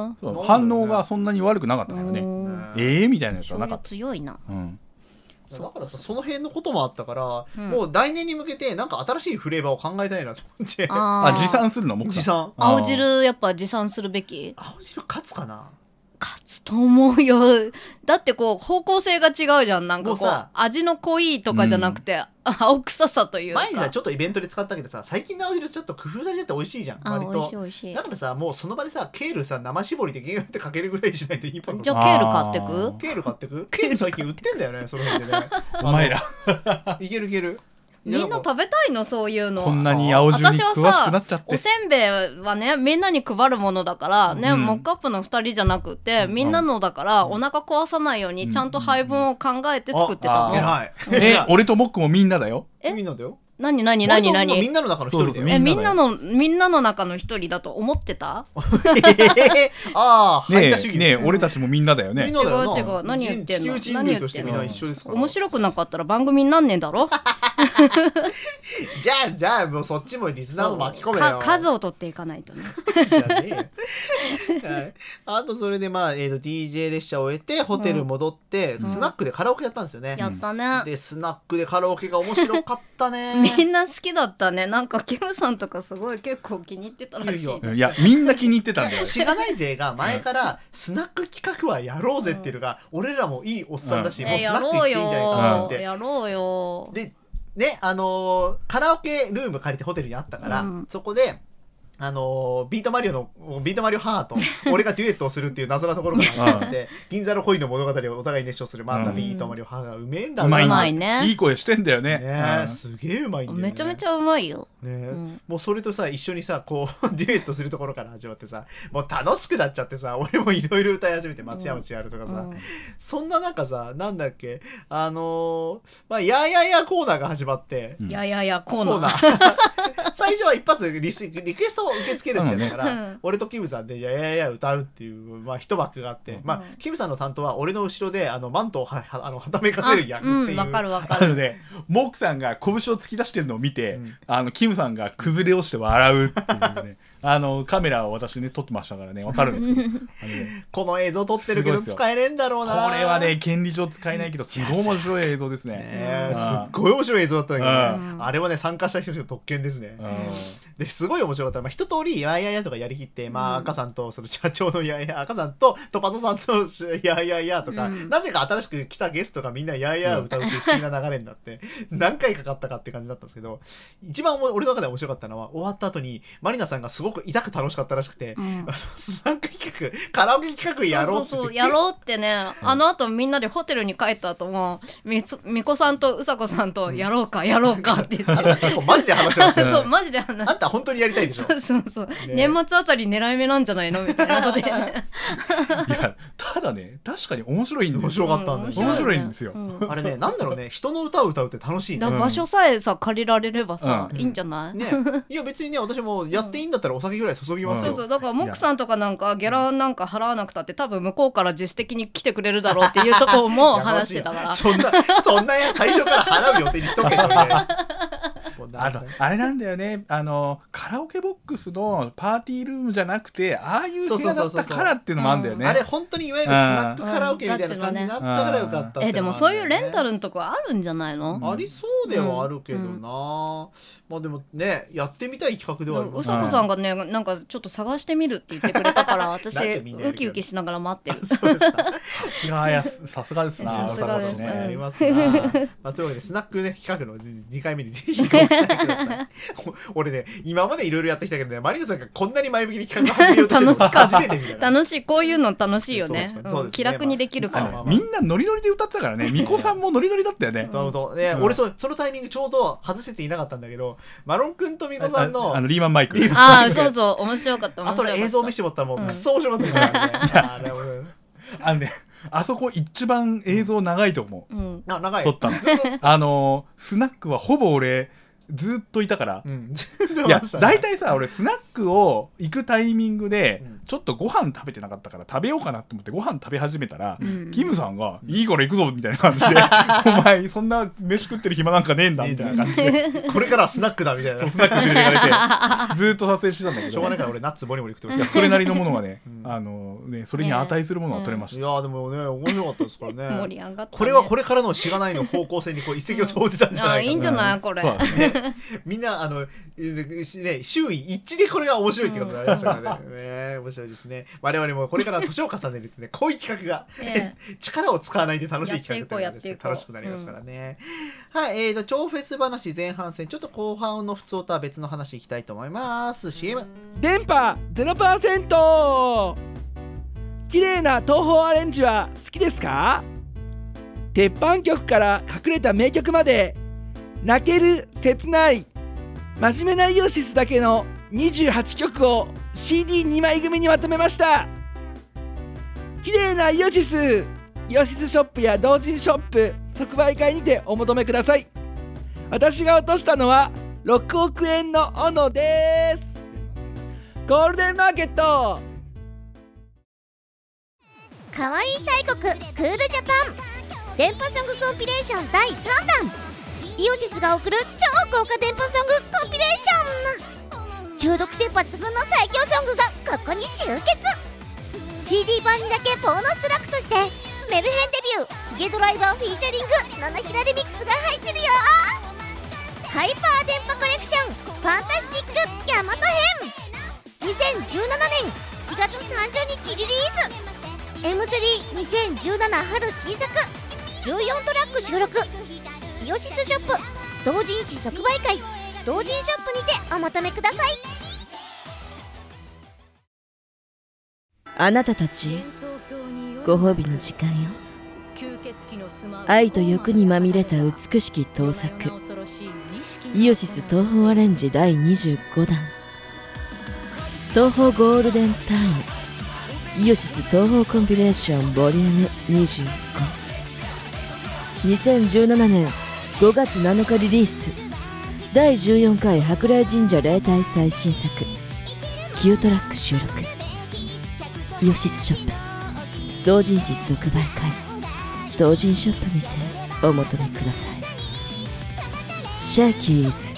うん、反応がそんなに悪くなかったからね、うん、えーみたいなやつはなかった。 強いな、 うんだからさその辺のこともあったから、うん、もう来年に向けてなんか新しいフレーバーを考えたいなと思ってあ持参するのも持参青汁やっぱ持参するべき。 青汁勝つかな。 勝つと思うよ。だってこう方向性が違うじゃん。なんかこう味の濃いとかじゃなくて、うん、青臭さというか。 前にさちょっとイベントで使ったけどさ最近の青汁ちょっと工夫されちゃって美味しいじゃん。割と美味しい美味しい。 だからさもうその場でさケールさ生搾りでギューってかけるぐらいしないといいパン。 じゃあケール買ってく？ ケール買ってく？ケール最近売ってんだよねその辺でね。 お前らいけるいける。 みんな食べたいのそういうの。 こんなに青汁に詳しくなっちゃって。 おせんべいはねみんなに配るものだからね、うん、モックアップのふたりじゃなくて、うん、みんなのだから、うん、お腹壊さないようにちゃんと配分を考えて作ってたの。 偉い。 え俺とモックもみんなだよ。 えみんなだよ。 何何何何みんなの中の一人だよ。 えみんなのみんなの中の一人だと思ってた？ ああねえねえ俺たちもみんなだよね。 違う違う何言ってんの？何言ってんの？ 一緒ですから。 面白くなかったら番組になんねえだろ。 じゃあじゃあもうそっちもリスナーも巻き込めよ。 数を取っていかないとね。 じゃねえ、はい、あとそれでまあ、えー、と ディージェー 列車を終えてホテル戻って、うん、スナックでカラオケやったんですよね、 うん、やったね。 でスナックでカラオケが面白かったね。 みんな好きだったね。なんかキムさんとかすごい結構気に入ってたらしい。 いやいやみんな気に入ってたんだよ。 しがない勢が前からスナック企画はやろうぜっていうのが、うん、俺らもいいおっさんだし、うん、もうスナック行っていいんじゃないかなって、 うん、やろうよ。 でねあのー、カラオケルーム借りてホテルにあったから、うん、そこであのー、ビートマリオのビートマリオ母と俺がデュエットをするっていう謎なところから始まって銀座の恋の物語をお互い熱唱するまたビートマリオ母がうめえんだうまい、 うまいね、 いい声してんだよね。 ね、 うん、 すげえうまいんだよね。 めちゃめちゃうまいよ、 ね、 うん、 もうそれとさ一緒にさこうデュエットするところから始まってさもう楽しくなっちゃってさ俺もいろいろ歌い始めて松山千春とかさ、 うん、 そんな中さなんだっけあのー、まあやーやーやーコーナーが始まって、 うん、やややコーコーナナーー最初は一発リスリクエストを受け付けるんだから、 うんね、 俺とキムさんでややや歌うっていう、まあ、一幕があって、うん、まあ、キムさんの担当は俺の後ろであのマントをははあのはためかせる役っていう、 わ、うん、かるわかる。 あのね、モークさんが拳を突き出してるのを見て、うん、あのキムさんが崩れ落ちて笑うっていうねあのカメラを私ね撮ってましたからねわかるんですけどあの、ね、 この映像撮ってるけど使えねえんだろうな。これはね権利上使えないけどすごい面白い映像ですね。 ねすっごい面白い映像だったんだけど、ね、あれはね参加した人の特権ですね。ですごい面白かった。まあ、一通りやややとかやりきって、まあ、赤さんとその社長のやや赤さんとトパソさんとやややとか、うん、なぜか新しく来たゲストがみんなやや歌うっていう不思議な流れになって何回かかったかって感じだったんですけど、一番俺の中で面白かったのは終わった後にマリナさんがすごく痛く楽しかったらしくて、うん、あのスナック企画カラオケ企画やろうってそうそうそうやろうってね、うん、あの後みんなでホテルに帰った後もみみこさんとうさこさんとやろうか、うん、やろうかって言って結構マジで話しましたよねそうマジで話してあんた本当にやりたいでしょ。 そうそうそう、ね、年末あたり狙い目なんじゃないのみたいなことでいやただね確かに面白いんですよ。 面白かったんですよ、 うん、面白いんですよ、 うん、 あれねなんだろうね人の歌を歌うって楽しいね。 だ場所さえさ借りられればさ、 うん、 いいんじゃない、 ね、いや別にね私もやっていいんだったらお酒ぐらい注ぎますよ、 うん、そうそうだからモックさんとかなんかギャラなんか払わなくたって多分向こうから自主的に来てくれるだろうっていうところも話してたからそんなそんなや最初から払う予定にしとけよみたいなあとあれなんだよねあのカラオケボックスのパーティールームじゃなくてああいう部屋だったからっていうのもあるんだよね。 あれ本当にいわゆるスナックカラオケみたいな感じになったからよかったって、ね、 えでもそういうレンタルのとこあるんじゃないの、 うん、ありそうではあるけどな、うん、まあでもねやってみたい企画ではある。 うさこさんがねなんかちょっと探してみるって言ってくれたから私ウキウキしながら待ってる。 そうですかさすがやさすがですな。 さすがですね。 ありますな。まあというわけでスナックね企画のにかいめにぜひご期待ください。俺ね今までいろいろやってきたけどねマリナさんがこんなに前向きに企画始めようとしてるの初めて見た。 楽しいこういうの楽しいよね。うん、気楽にできるから、 まあ、みんなノリノリで歌ってたからね。みこさんもノリノリだったよね。 なるほどね、うん、俺 そ, そのタイミングちょうど外せていなかったんだけどマロン君とみこさんのあ, あのリーマンマイクああそうそう面白かったあとで映像見せてもらったらもうくっそ面白かったからね、うん、あれあのねあそこ一番映像長いと思う、うん、 あ長い撮ったのあのスナックはほぼ俺ずっといたから、うん、いや大体さ俺スナックを行くタイミングで、うん、ちょっとご飯食べてなかったから食べようかなと思ってご飯食べ始めたら、うん、キムさんが、うん、いいから行くぞみたいな感じでお前そんな飯食ってる暇なんかねえんだみたいな感じでこれからはスナックだみたいなスナック連れてかれてずっと撮影してたんだけどしょうがないから俺ナッツボリボリ食ってました。 いやそれなりのものがね、うん、あのねそれに値するものが取れました、 うん、いやでもね面白かったですからね盛り上がったね。 これはこれからのしがないの方向性にこう一石を投じたんじゃないかな、 うん、いいんじゃないこれ、 ね、みんなあの、ね、周囲一致でこれが面白いってことになりましたからね、うんね面白いですね。我々もこれから年を重ねるってねこういう企画が、ね、力を使わないで楽しい企画って、ね、楽しくなりますからね、うん、はい、えーと超フェス話前半戦ちょっと後半の普通とは別の話いきたいと思います。 シーエム電波 ゼロパーセント 綺麗な東宝アレンジは好きですか？鉄板曲から隠れた名曲まで泣ける切ない真面目なイオシスだけのにじゅうはちきょくを シーディーに 枚組にまとめました。綺麗なイオシスイオシスショップや同人ショップ即売会にてお求めください。私が落としたのはろくおくえんの斧です。ゴールデンマーケットかわいい大国クールジャパン電波ソングコンピレーションだいさんだんイオシスが送る超豪華電波ソングコンピレーション中毒性抜群の最強ソングがここに集結 シーディー 版にだけボーナストラックとしてメルヘンデビューヒゲドライバーフィーチャリング七平レミックスが入ってるよ。ハイパー電波コレクションファンタスティックヤマト編にせんじゅうななねんしがつさんじゅうにちリリース エムスリーにせんじゅうなな 春新作じゅうよんトラック収録イオシスショップ同人誌即売会同人ショップにてお求めください。 あなたたち、ご褒美の時間よ。愛と欲にまみれた美しき盗作、イオシス東宝アレンジだいにじゅうごだん、東宝ゴールデンタイム、イオシス東宝コンピレーションボリュームにじゅうご、にせんじゅうななねんごがつなのかリリース、だいじゅうよんかい白麗神社例大祭新作、キュートラック収録、イオシスショップ同人誌即売会、同人ショップにてお求めください。シェーキーズ。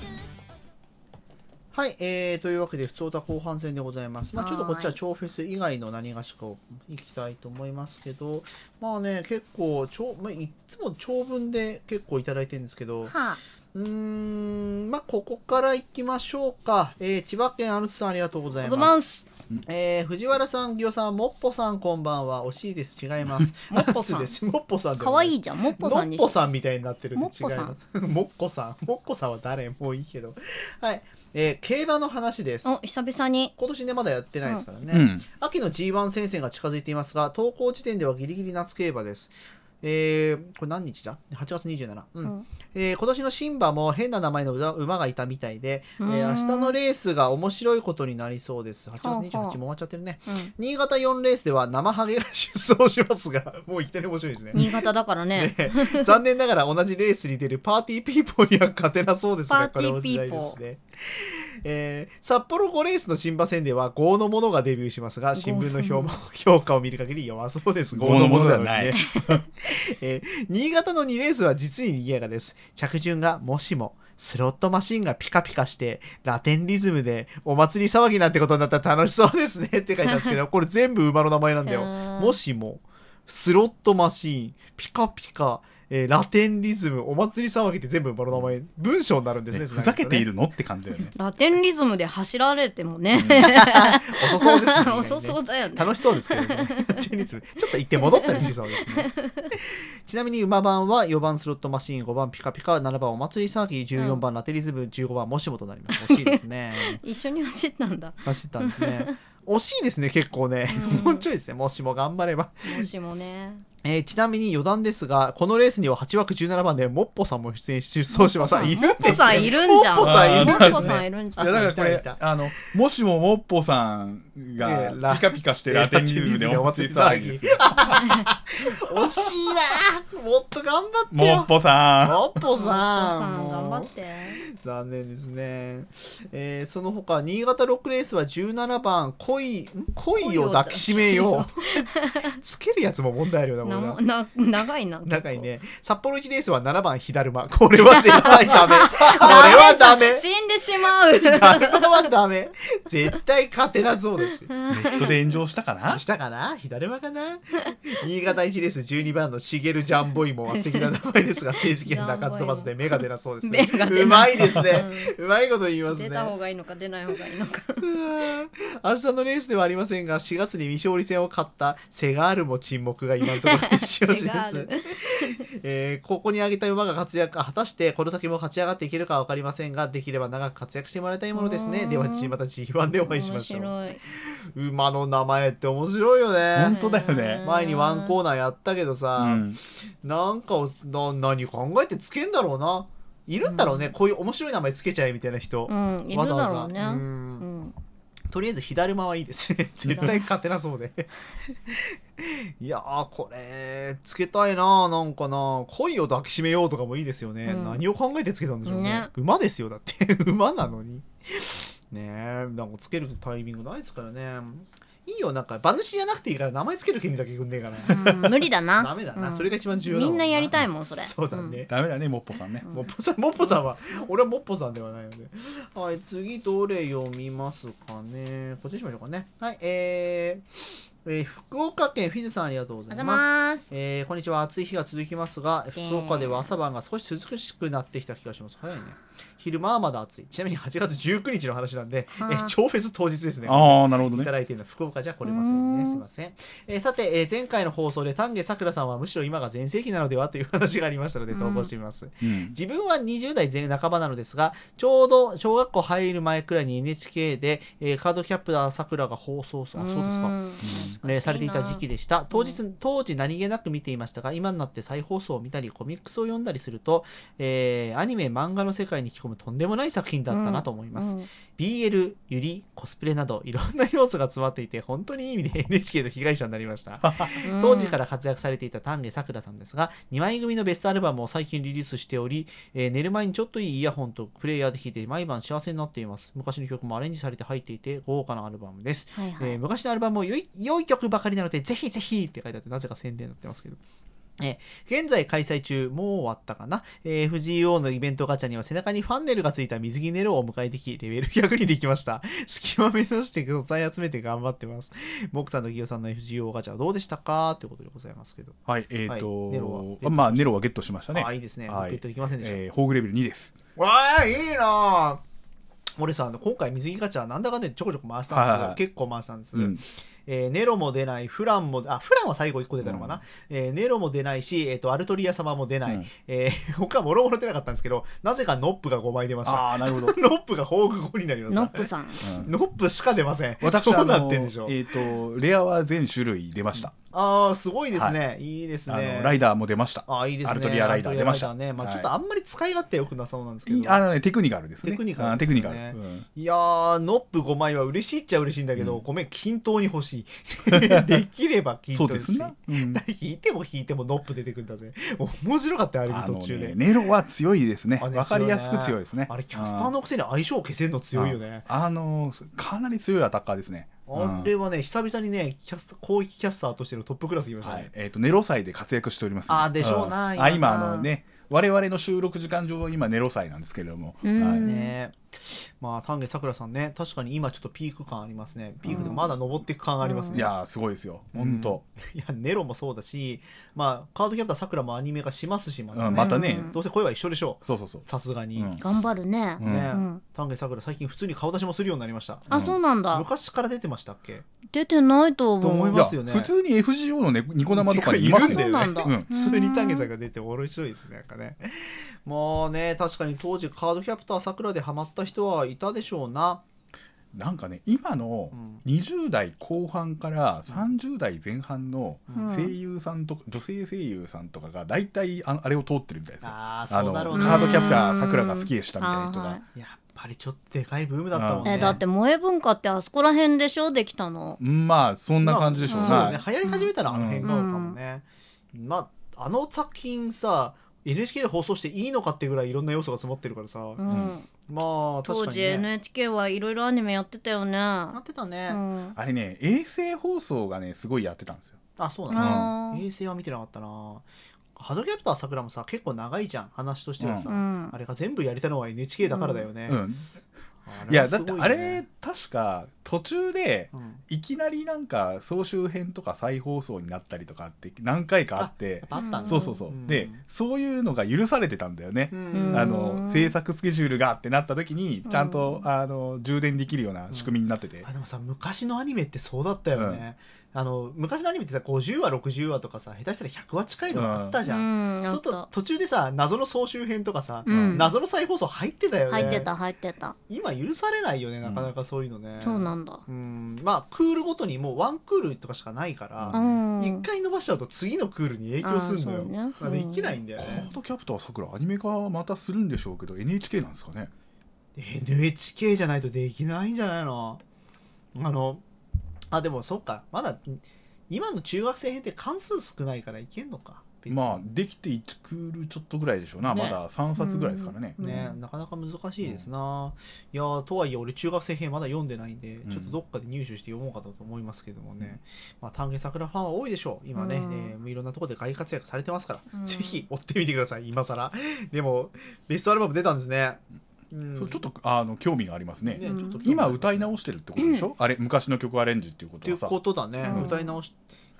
はい、えー、というわけで、ふつおた後半戦でございます。まあ、ちょっとこっちは超フェス以外の何がしかをいきたいと思いますけど、まあね、結構超、まあ、いつも長文で結構いただいてるんですけど、 はあ、 うーん、まあ、ここからいきましょうか。えー、千葉県アルツさんありがとうございます。 おざます。 えー、藤原さん、ギオさん、もっぽさん、こんばんは。惜しいです。違います。 もっぽさんです。もっぽさんでもかわいいじゃん。もっぽさんにして。 もっぽさんみたいになってるんで違います。 もっもっこさん。もっこさんは誰もういいけど。はい。えー、競馬の話です。 お、久々に。 今年ね、まだやってないですからね。 うん、 秋の ジーワン 戦線が近づいていますが、投稿時点ではギリギリ夏競馬です。えー、これ何日だ ?はちがつにじゅうしち、うんうんえー、今年の新馬も変な名前の馬がいたみたいで、えー、明日のレースが面白いことになりそうです。はちがつにじゅうはちも終わっちゃってるね、うん、新潟よんレースでは生ハゲが出走しますが、もういきなり面白いですね。 新潟だからねね残念ながら同じレースに出るパーティーピーポーには勝てなそうですが、 パーティーピーポーこれ面白いですね。えー、札幌ごレースの新馬戦ではごのものがデビューしますが、新聞の 評, 評価を見る限り弱そうです。 ごのものではない、 えー、新潟のにレースは実に賑やかです。着順がもしもスロットマシンがピカピカしてラテンリズムでお祭り騒ぎなんてことになったら楽しそうですねって書いてあるんですけど、これ全部馬の名前なんだよ。もしもスロットマシーンピカピカえー、ラテンリズムお祭り騒ぎって全部馬の名前文章になるんですね。 ふざけているのって感じだよね。 ラテンリズムで走られてもね、 うん、遅そうですね。 遅そうだよね。 楽しそうですけどね。ラテンリズムちょっと行って戻ったりしそうですね。ちなみに馬番はよばんスロットマシーン、ごばんピカピカ、ななばんお祭り騒ぎ、じゅうよんばんラテンリズム、じゅうごばんもしもとなります。惜しいですね。 一緒に走ったんだ。 走ったんですね。惜しいですね、結構ね。 うん、 もうちょいですね。もしも頑張れば。 もしもね。 えー、ちなみに余談ですが、このレースにははちわくじゅうななばんでモッポさんも出演出走します。いるんですね。 モッポさんいるんじゃん。 モッポさんいるんですね。 モッポさんいるんじゃん。 いやだからこれあのもしもモッポさんがピカピカしてラテンリズムでお祭り騒ぎですよ。 惜しいな。もっと頑張ってよ。 モッポさん。 モッポさん。 モッポさん頑張って。 残念ですね。えー、その他新潟ろくレースはじゅうななばん恋恋を抱きしめよう。つけるやつも問題あるよな。これなな長いな。 長いね。札幌いちレースはななばん火だるま。これは絶対ダメ。これはダメ。 死んでしまう。 火だるまはダメ。絶対勝てなそうだし。 ネットで炎上したかな。 したかな。火だるまかな。新潟いちレースじゅうにばんのしげるジャンボイモは素敵な名前ですが、成績が鳴かず飛ばずで目が出なそうですね。うまいですね。うまいこと言いますね。 出た方がいいのか出ない方がいいのか。 明日のレースではありませんが、しがつに未勝利戦を勝ったセガールも沈黙が今のところ一押しです。えー、ここに挙げた馬が活躍、果たしてこの先も勝ち上がっていけるかは分かりませんが、できれば長く活躍してもらいたいものですね。ではまた ジーワン でお会いしましょう。面白い。馬の名前って面白いよね。 本当だよね。 前にワンコーナーやったけどさ、うん、なんかな何考えてつけんだろうな。いるんだろうね、うん、こういう面白い名前つけちゃえみたいな人、 うん、いるだろうね。わざわざ、うんうん、とりあえず火だるまはいいですね。絶対勝てなそうで。いやーこれつけたいな。なんかな、恋を抱きしめようとかもいいですよね、うん、何を考えてつけたんでしょう ね, ね馬ですよだって馬なのにねえ。なんかつけるタイミングないですからね。いいよ、なんか馬主じゃなくていいから名前つける権利だけくんねえかな、 うん、無理だな。 ダメだな、うん、それが一番重要だみんなやりたいもんそれ。 そうだね、 うん、ダメだねモッポさんね、 モッポさん、モッポさんは俺はモッポさんではないので。はい、次どれ読みますかね。こっちにしましょうかね。はい、えーえー、福岡県フィズさんありがとうございます。えー、こんにちは。暑い日が続きますが、福岡では朝晩が少し涼しくなってきた気がします。早いね。 昼間はまだ暑い。ちなみにはちがつじゅうくにちの話なんで、 はあえ超フェス当日ですね。 ああなるほどね。 いただいてるの福岡じゃ来れませんね。すいません。えーさて、えー前回の放送で丹下さくらさんはむしろ今が全盛期なのではという話がありましたので投稿してみます。 うん自分はにじゅうだい前半ばなのですが、ちょうど小学校入る前くらいに エヌエイチケー で、えーカードキャプターさくらが放送さ、あそうですか、 んえーされていた時期でした。当日当時何気なく見ていましたが、今になって再放送を見たりコミックスを読んだりすると、えーアニメ漫画の世界に引き込むとんでもない作品だったなと思います。 うんビーエル、ユリ、コスプレなどいろんな要素が詰まっていて本当にいい意味で エヌエイチケー の被害者になりました当時から活躍されていた丹下さくらさんですが、にまい組のベストアルバムを最近リリースしており、えー寝る前にちょっといいイヤホンとプレイヤーで聴いて毎晩幸せになっています。昔の曲もアレンジされて入っていて豪華なアルバムです、 はいはいえー昔のアルバムも良い良い曲ばかりなのでぜひぜひって書いてあって、なぜか宣伝になってますけど、えー現在開催中、もう終わったかな、えーエフジーオー のイベントガチャには背中にファンネルがついた水着ネロをお迎えでき、レベルひゃくにできました。隙間目指して素材集めて頑張ってます。モクさんとギヨさんの エフジーオー ガチャはどうでしたかということでございますけど。 はいえっ、と、 はいネロはゲットしましたあまあネロはゲットしましたね。 あ、いいですね。 はいゲットできませんでした。 えー、宝具レベルにです。 わあ、いいなぁ。俺さ、今回水着ガチャなんだかんだでちょこちょこ回したんですよ。 はいはいはい結構回したんです。 うんえーネロも出ない、フランも、あ、フランは最後いっこ出たのかな、うんえーネロも出ないし、えっ、と、アルトリア様も出ない、うんえー、他もろもろ出なかったんですけど、なぜかノップがごまい出ました。 ああ、なるほど。 ノップが宝具ごになりました。 ノップさん、 うん、 ノップしか出ません。 私どうなってんでしょう。 えっ、と、レアは全種類出ました。 ああ、すごいですね。 はいいいですね。 あのライダーも出ました。 ああ、いいですね。 アルトリアライダー出ました。 ね。まあ、 はいちょっとあんまり使い勝手よくなさそうなんですけど。 いいあのね、テクニカルですね。 テクニカルあですねテクニカル。うんいやー、ノップごまいは嬉しいっちゃ嬉しいんだけど、 うんごめん、均等に欲しい。できれば均等に欲しい。 そうですな。うん引いても引いてもノップ出てくるんだぜ。面白かったよ、あれあの途中で。 ね、ネロは強いですね。 あねわかりやすく強いですね。 あれ、キャスターのくせに相性消せるの強いよね。 ああのかなり強いアタッカーですね。 あれはね、久々にね、キャスター攻撃キャスターとしてのトップクラスにいましたね。 はいえー、とネロ祭で活躍しております、ね、 あーでしょうな今なうんあ今あのね我々の収録時間上今ネロ祭なんですけれども、 うんはいねまあ丹下さくらさんね、確かに今ちょっとピーク感ありますね。ピークでまだ登っていく感ありますね。 いやーすごいですよ本当、 いやネロもそうだし、まあカードキャプターさくらもアニメ化しますし、まだねうん、またね、 うんどうせ声は一緒でしょう。 そうそうそうさすがに、 うん頑張るね、 うんね、 うん丹下さくら最近普通に顔出しもするようになりました。 あ、そうなんだ。 昔から出てましたっけ？ 出てないと思う。 と思いいやますよね普通に エフジーオー の、ね、ニコ生とかにいますよいるんだよねそうなんだうん普通に丹下さんが出て面白いですね。なんかね。もうね、確かに当時カードキャプターさくらでハマった人はいたでしょうな。 なんかね今のうんにじゅう代後半からさんじゅう代前半のうん声優さんとか、女性声優さんとかが大体ああれを通ってるみたいですよ。 ああ、 あそうだろうのな。 カードキャプターさくらが好きでしたみたいな人があーはいやっぱりちょっとでかいブームだったもんね。 えだって萌え文化ってあそこら辺でしょ、できたの。 まあそんな感じでしょうね、 まあそうね、流行り始めたらあの辺からかもね。まああの作品さ エヌエイチケー で放送していいのかってぐらいいろんな要素が詰まってるからさ、 うんまあ確かに、ね、 当時 エヌエイチケー はいろいろアニメやってたよね。 なってたね、 うんあれね衛星放送がねすごいやってたんですよ。 あそうなんだ、 あー衛星は見てなかったな。ハドキャプターさくらもさ結構長いじゃん話としてはさ、 うんあれが全部やれたのは エヌエイチケー だからだよね、 うん、 あいやだってれはすごいよねあれ確か途中でうんいきなりなんか総集編とか再放送になったりとかって何回かあってやっぱあったんだそうそうそう、 うんでそういうのが許されてたんだよね、 うんあうんの制作スケジュールがってなった時にちゃんと、あの充電できるような仕組みになってて、 あでもさ昔のアニメってそうだったよね、あの昔のアニメってさごじゅうわろくじゅうわとかさ下手したらひゃくわ近いのがあったじゃん、 うんちょっと途中でさ謎の総集編とかさ、 うん謎の再放送入ってたよね。 入ってた入ってた。 今許されないよねなかなかそういうのね、 そうなんだ。 うんまあクールごとにもうワンクールとかしかないから、 うん一回伸ばしちゃうと次のクールに影響するのよ、 あーそうねまあできないんだよカね、 ードキャプターさくらアニメ化またするんでしょうけど エヌエイチケー なんですかね。 エヌエイチケー じゃないとできないんじゃないの。あのあでもそっかまだ今の中学生編って関数少ないからいけんのか別にまあできていちクールちょっとぐらいでしょうな、 ねまださんさつぐらいですからね、 うんね、なかなか難しいですな、いやーとはいえ俺中学生編まだ読んでないんで、 うんちょっとどっかで入手して読もうかと思いますけどもね、まあ丹下桜ファンは多いでしょう今ね、 うんねいろんなところで大活躍されてますから、 うんぜひ追ってみてください今更でもベストアルバム出たんですね、うん、 そうちょっとあの興味がありますね、 ねちょっと興味今歌い直してるってことでしょ、あれ昔の曲アレンジっていうこっていうとはさことだね、 うん歌い直し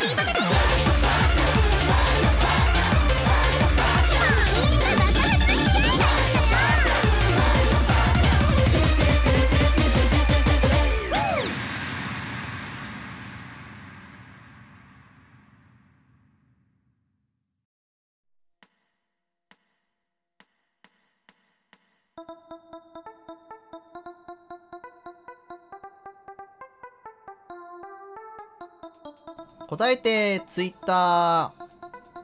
答えてツイッター。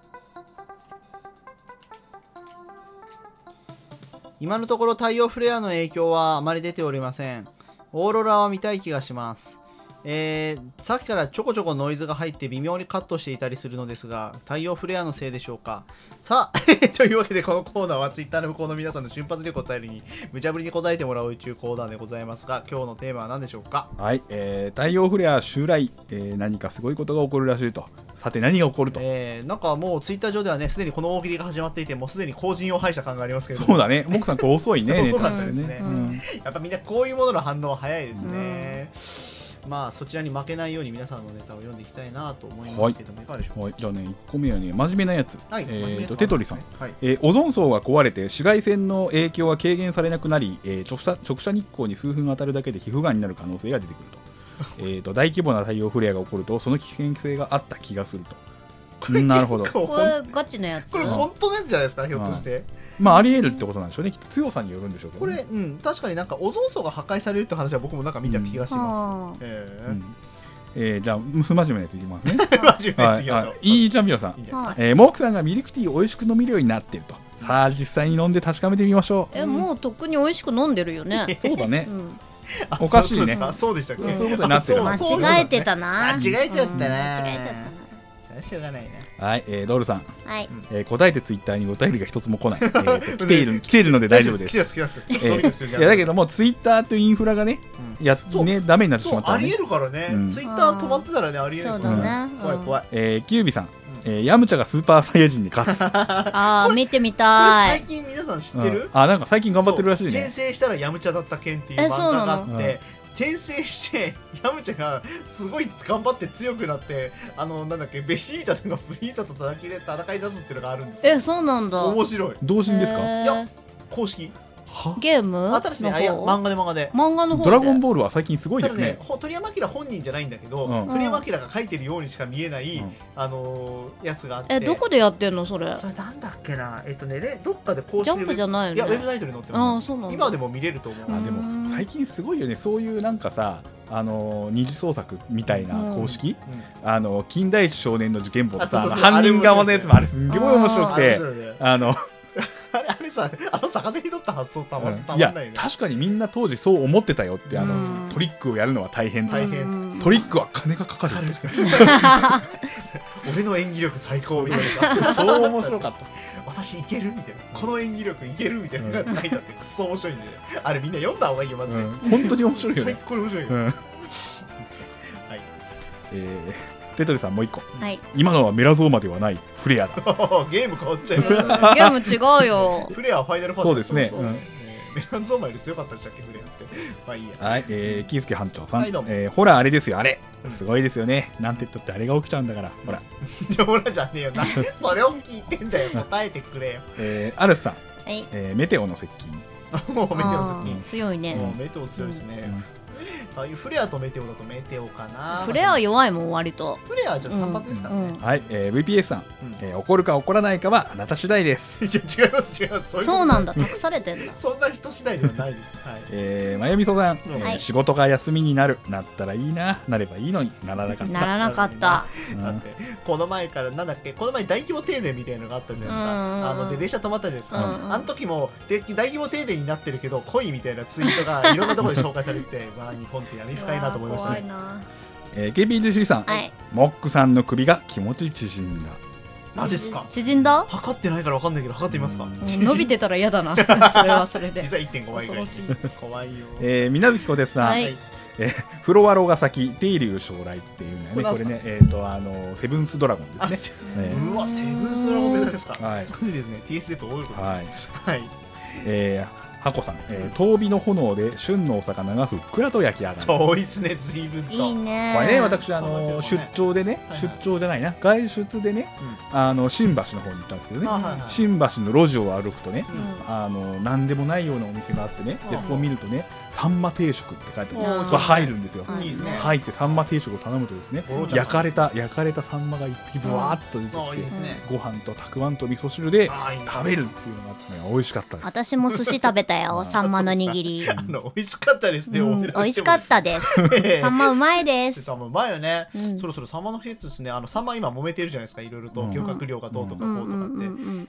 今のところ太陽フレアの影響はあまり出ておりません。オーロラは見たい気がします。えー、さっきからちょこちょこノイズが入って微妙にカットしていたりするのですが、太陽フレアのせいでしょうか。さあというわけでこのコーナーはツイッターの向こうの皆さんの瞬発力を頼りに無茶ぶりに答えてもらう宇宙コーナーでございますが、今日のテーマは何でしょうか。 はい、えー、太陽フレア襲来、えー、何かすごいことが起こるらしいと。さて何が起こると、 えー、なんかもうツイッター上ではね、すでにこの大喜利が始まっていて、もうすでに後陣を拝した感がありますけど。 そうだね、モクさんこう遅いね遅かったですね、 うん、 やっぱみんなこういうものの反応は早いですね、うん、まあそちらに負けないように皆さんのネタを読んでいきたいなと思いますけども、はい、いかがでしょうか。 はい、じゃあねいっこめはね真面目なやつ、 はい、 えーとテトリさん、 はい、 えー、オゾン層が壊れて紫外線の影響が軽減されなくなり、えー、直射、直射日光に数分当たるだけで皮膚がんになる可能性が出てくるとえーと大規模な太陽フレアが起こるとその危険性があった気がすると。なるほど。 これガチなやつ。 これ本当のやつじゃないですか、ひょっとして。 まああり得るってことなんでしょうね。きっと強さによるんでしょうけど、ね、 これ、うん、確かになんかオゾン層が破壊されるって話は僕もなんか見た気がします。うん、 えーうんえー、じゃあ不真面目なやついきますね。 真面目なやついきましょう。 はいはい、いいチャンピオンさん、 はい、 えー、モークさんがミルクティーを美味しく飲めるようになっていると。さあ実際に飲んで確かめてみましょう。 え、もうとっくに美味しく飲んでるよね。 そうだね、うん、 あおかしいね。 そうそうでしたっけ。 そういうことになってる。 間違えてたな。 間違えちゃったな。 間違えちゃったな。 しょうがないな。はい、えー、ドールさん、 はい、 えー、答えてツイッターにお便りが一つも来ない、えー、来ている来ているので大丈夫です。 来てます来てます。 えー、いやだけどもツイッターというインフラがね、うん、やねダメになってしまった、ね、 ありえるからね、うん、ツイッター止まってたらねありえるからね。怖い怖い。 えー、キュービさん、えー、ヤムチャがスーパーサイヤ人に勝つ。 あー見てみたい。 最近皆さん知ってる？ うん、あなんか最近頑張ってるらしいね。 転生したらヤムチャだった件っていう漫画があって。転生してヤムチャがすごい頑張って強くなってあのなんだっけベジータとかフリーザと戦いで戦い出すっていうのがあるんですよ。 えそうなんだ。 面白い。 同人ですか？ いや公式ゲーム新しいね。あいや漫画で漫画で漫画の方でドラゴンボールは最近すごいですね。 鳥山明本人じゃないんだけど、うん、鳥山明が書いてるようにしか見えない、うん、あのー、やつがあって。 えどこでやってんのそれ？ それなんだっけな。えっとねどっかで公式ジャンプじゃないよね。 いやウェブサイトに載ってます。あそうなんだ。今でも見れると思う。 あでも最近すごいよね。そういうなんかさあの二次創作みたいな公式、うん、あの金田一少年の事件簿とさ犯人側のやつもあれすんげえ面白くてあのあれあれさあの魚にとった発想たま、うん、たまんないね。 いや確かにみんな当時そう思ってたよってあの、うん、トリックをやるのは大変大変トリックは金がかかる俺の演技力最高みたいな超面白かった。 私いけるみたいなこの演技力いけるみたいなのがないだってくっそ面白いんで、ね、あれみんな読んだ方がいいよまず、ねうん、本当に面白いよね。 最高に面白いよ、うん、はい、 えー、テトリさんもう一個、 はい、 今のはメラゾーマではないフレアだ。 ゲーム変わっちゃいましたね。 ゲーム違うよ。 フレアはファイナルファンタジー。 そうですね、うん、 メラゾーマより強かったでしたっけフレアって。まあいいや。 はい、えー、キースケ班長さん、 はい、 えー、ほらあれですよあれすごいですよね。なんて言ったってあれが起きちゃうんだからほら。 じゃほらじゃねえよな。それを聞いてんだよ。答えてくれよ。 えー、アルスさん、 はい、 えー、メテオの接近。 もうメテオの接近強いね。 もうメテオ強いですね。ああいうフレアとメテオだとメテオかな。 フレアは弱いもん割と。 フレアはちょっと単発ですからね、うんうん、 はい、えー、ブイピーエス さん、うんえー、怒るか怒らないかはあなた次第です。 いや違います違います。 そういうそうなんだ託されてんだ。 そんな人次第ではないです。はい、 えー、まゆみそさん、うんえーはい、仕事が休みになるなったらいいななればいいのにならなかったならなかった。 だってこの前からなんだっけこの前大規模停電みたいなのがあったじゃないですか。あので電車止まったじゃないですか、うんうん、あの時もで大規模停電になってるけど恋みたいなツイートがいろんなところで紹介されててまあ日本って闇深いなと思いましたね。 えー、ケーピージーシー さん、はい、モックさんの首が気持ち縮んだ。 マジっすか？ 縮んだ？ 測ってないから分かんないけど測ってみますか？ 伸びてたら嫌だな。それはそれで実は いってんご 倍ぐらい怖いよ。 えー、水無月子ですな、はいえー、フロワロが先定流将来っていうのねこれねえっ、ー、とあのセブンスドラゴンですね。 えー、うわセブンスドラゴンメダルですか？はい、少しですね ティーエス でと多いことはいはいえーハコさん、えー、遠火の炎で旬のお魚がふっくらと焼き上がる。 遠いっすね随分と。 いいね。 これね私あの、ね、出張でね、はいはい、出張じゃないな外出でね、うん、あの新橋の方に行ったんですけどね、はいはい、新橋の路地を歩くとね、うん、あの何でもないようなお店があってね、うん、でそこを見るとねサンマ定食って書いてある、うん、そこ入るんですよ、うん、入ってサンマ定食を頼むとですね、うん、焼かれた焼かれたサンマが一匹ブワーっと出てきて、うんいいですね、ご飯とたくあんと味噌汁で食べるっていうのがあって、ね、美味しかったです。 私も寿司食べたよサンマの握り。 あの美味しかったですね、 うん、美味しかったです。サンマうまいです。 サンマうまいよね、うん、そろそろサンマの季節ですね。あのサンマ今揉めてるじゃないですかいろいろと、うん、漁獲量がどうとかこうとかって、うん、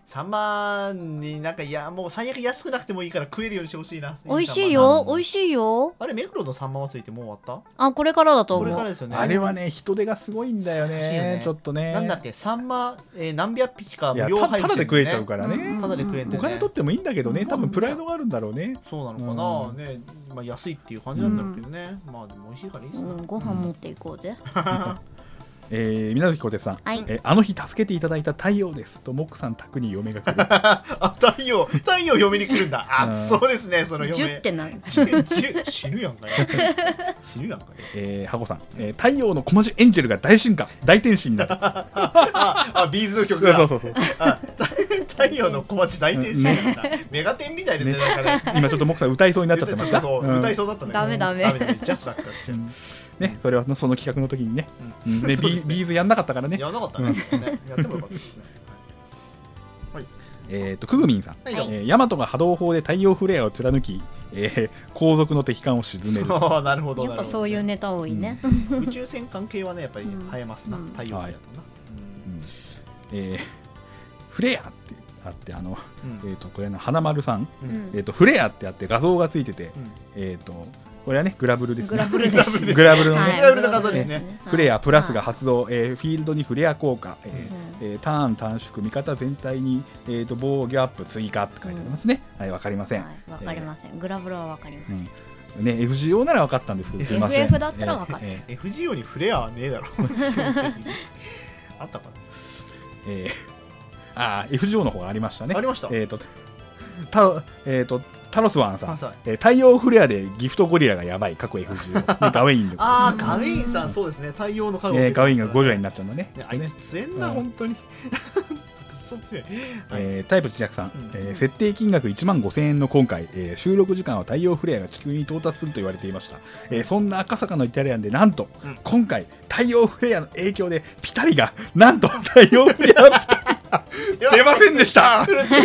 サンマになんかいやもう最悪安くなくてもいいから食えるようにしてほしいな。 美味しいよ美味しいよ。 あれ目黒のサンマ祭りってもう終わった？ あこれからだと思う。 これからですよね。 あれはね人手がすごいんだよ ね, ねちょっとね。 なんだっけサンマ、えー、何百匹か無料配信、ね、 ただで食えちゃうからね、 うん、ただで食えて、ね、 お金取ってもいいんだけどね多分プライドがあるんだろうね。 そうなのかな、うん、ねまあ、安いっていう感じなんだろうけどね、うん、まあでも美味しいからいいっすね、 うん、ご飯持っていこうぜ。 えー、水無月小手さん、はいえー、あの日助けていただいた太陽ですとモックさん宅に嫁が来る。 あ太陽太陽嫁に来るんだ。あそうですねその嫁じゅってなる。 死ぬやんかよ死ぬやんかよ。 えー、ハコさん、えー、太陽の小文字エンジェルが大進化大天使になる。 ああビーズの曲だ。 そうそうそうあ太陽の小文字大天使なんだ、ね、メガテンみたいですね。だから今ちょっとモックさん歌いそうになっちゃってました。 そうそう、うん、歌いそうだったね。 ダメダメダメダメジャスラックが来ちゃうね、それはその企画の時にね、うん、ねビーズやんなかったからね。 やんなかったね。うん、やってもよかったですね。はい。 えっとクグミンさん、はいえー、ヤマトが波動砲で太陽フレアを貫きえー、後続の敵艦を沈める。 あなるほど。 やっぱそういうネタ多いね。 宇宙戦艦系はねやっぱり映えますな。太陽系だとな。 えー、フレアってあってあの、うん、えっ、ー、とこれの花丸さん、うん、えっ、ー、とフレアってあって画像がついてて、うん、えっ、ー、とこれはねグラブルですね。 グラブルです。 グラブルのね、 はい、グラブルの画像ですね。 フレアプラスが発動、えー、フィールドにフレア効果、えーうん、ターン短縮味方全体にえっ、ー、と防御アップ追加って書いてありますね。うん、はいわかりません。わ、 はい、かりません。グラブルはわかりません。うんね、エフジーオー なら分かったんですけどすいません。 エフエフ だったら分かった、 えー、エフジーオー にフレアはねえだろあったかな、 えー、あ エフジーオー の方がありましたね。 ありました。 えーとタえーとタロスワンさん、えー、太陽フレアでギフトゴリラがやばい過去 エフジーオー ガウェインでああガウェインさんそうですね。太陽の加護、 えー、ガウェインがゴリラになっちゃうんだね。 あいつ強えんな、うん、本当に強い、 えー、タイプ知略さん、うんえー、設定金額いちまんごせんえんの今回、えー、収録時間は太陽フレアが地球に到達すると言われていました。えー、そんな赤坂のイタリアンでなんと、うん、今回太陽フレアの影響でピタリがなんと太陽フレア出ませんでした。 うるせえよ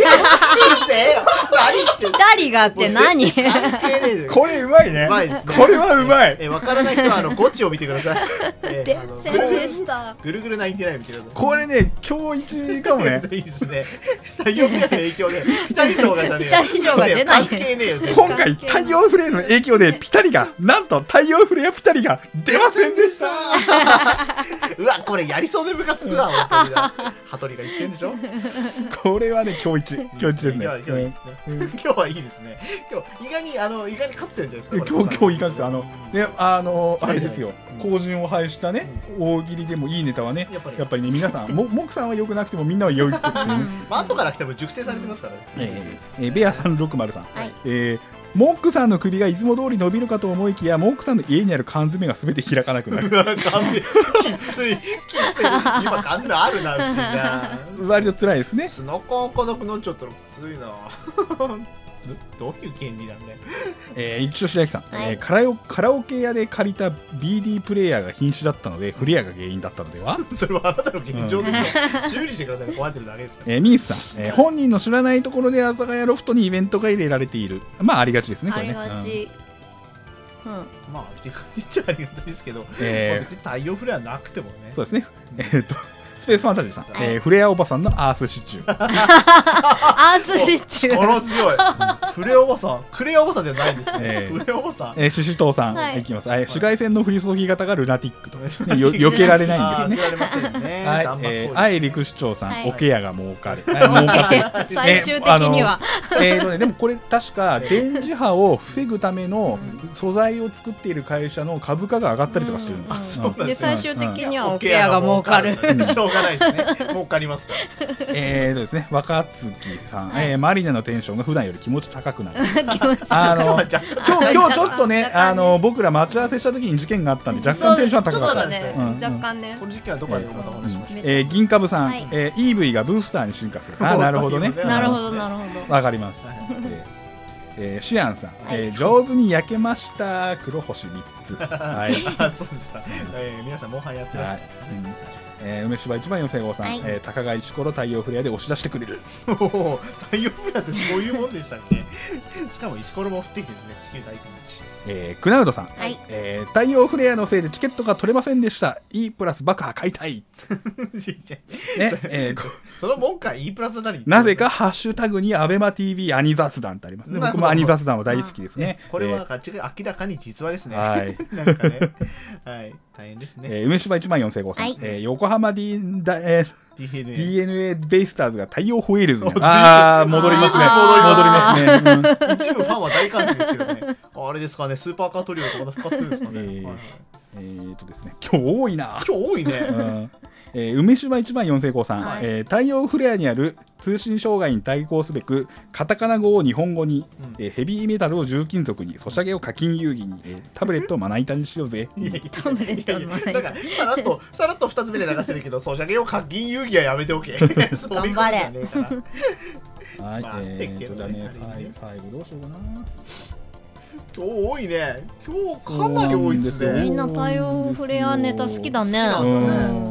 ピタリがって何これうまいね。これはうまい。 え分からない人はあのゴチを見てください。 出ませんでした。 ぐるぐるナインティナイン見てください。 これね今日一かもね。 いいですね。太陽フレアの影響でピタリ賞がじゃねえよ。 ピタリ賞が出ない。 関係ねえよ。 今回太陽フレアの影響でピタリがなんと太陽フレアピタリが出ませんでした。 うわこれやりそうでムカつくな本当にな。羽鳥が言ってんでしょ。 これはね今日一今日一ですね。 今日はいいですね。今日はいいですね。今日意外にあの意外に勝ってるんじゃないですか。 今日今日いい感じです。あのねあのあれですよ。後陣を排したね大喜利でもいいネタはねやっぱりね皆さんもモクさんは良くなくてもみんなは良いってね。 まあ後から来ても熟成されてますからね。 えー、えー、ベアさんろくまるさん。はい、えーモックさんの首がいつも通り伸びるかと思いきやモックさんの家にある缶詰がすべて開かなくなる。 缶詰きついきつい。今缶詰あるなうちな。 割と辛いですね。 なかなかなくなっちゃったらきついな。どういう原理なんだよ。 えー、一応白木さん、はいえーカラオ、カラオケ屋で借りた ビーディー プレイヤーが瀕死だったのでフレアが原因だったのでは。 それはあなたの現状ですよ、うん、修理してください。壊れてるだけですから、 えー、ミースさん、えー、本人の知らないところで阿佐ヶ谷ロフトにイベントが入れられている。まあありがちですねこれね。 ありがち、 うんうん、まあありがちっちゃありがたいですけど、えーまあ、別に太陽フレアなくてもね。 そうですね、うん、えー、っとスペースファンタジーさん、えー、フレアおばさんのアースシチュー。 アースシチュー心強い。フレアおばさんクレアおばさんじゃないんですね、えー、フレアおばさん、 えー、シシトウさん、はい、いきます。紫外線の降り注ぎ方がルナティックと、ね、よ避けられないんですね。はい、えー、愛陸市長さん、はい、おケアが儲かる、はい、儲かる最終的には、 えーとね、でもこれ確か電磁波を防ぐための素材を作っている会社の株価が上がったりとかしてるんです。 で最終的にはおケアが儲かる。 しょうがないですね。儲かりますから。 えーとですね、若月さん、はい、えー、マリナのテンションが普段より気持ち高くなる。あの今日今日ちょっとね、あの僕ら待ち合わせした時に事件があったんで若干テンション高かったです。 若干ね。 この事件はどこでお話しました。 えー、銀株さん、はい、えー、イーブイ がブースターに進化する。あ、なるほどね。 なるほどなるほど。 わかります。えー、シアンさん、えー、上手に焼けました黒星みっつ。はい。 あ、そうですか。えー、皆さんもはやってらっしゃるんですかね。 えー、梅芝一番よんせいごさん、はい、えー、高貝石ころ太陽フレアで押し出してくれる。 太陽フレアってそういうもんでしたっけ。しかも石ころも降ってきてですね、地球大観地。 えー、クナウドさん、 はい、 えー、太陽フレアのせいでチケットが取れませんでした。 E プラス爆破買いたい。ね、えー、 その文句 E プラスだりなぜかハッシュタグにアベマ ティーブイ アニ雑談ってありますね。僕もアニ雑談は大好きですね。 これは明らかに実話ですね。 はい。 なんかね、はい、大変ですね。 えー、梅芝いちまんよんせいごさん、はい、えー、横浜 D、えー、ディーエヌエー ベイスターズが太陽ホエールズに。ああ、戻りますね。戻りますね。一部ファンは大歓迎ですけどね。あれですかね、スーパーカートリオとまた復活するんですかね。えーえーとですね、今日多いな。 今日多いね。うん、 えー、梅島いちまんよんせいごさん、はい、えー、太陽フレアにある通信障害に対抗すべくカタカナ語を日本語に、うん、えー、ヘビーメタルを重金属に、ソシャゲを課金遊戯に、えー、タブレットをまな板にしようぜ。 いやいやタブレットをまな板。 だからさらっとさらっとふたつめで流せるけど、ソシャゲを課金遊戯はやめておけ。 そういうことじゃねえから。 はい、まあ、えーとじゃあね、最後どうしようかな。 今日多いね。今日かなり多いですね。 みんな太陽フレアネタ好きだね。 好きなんだね。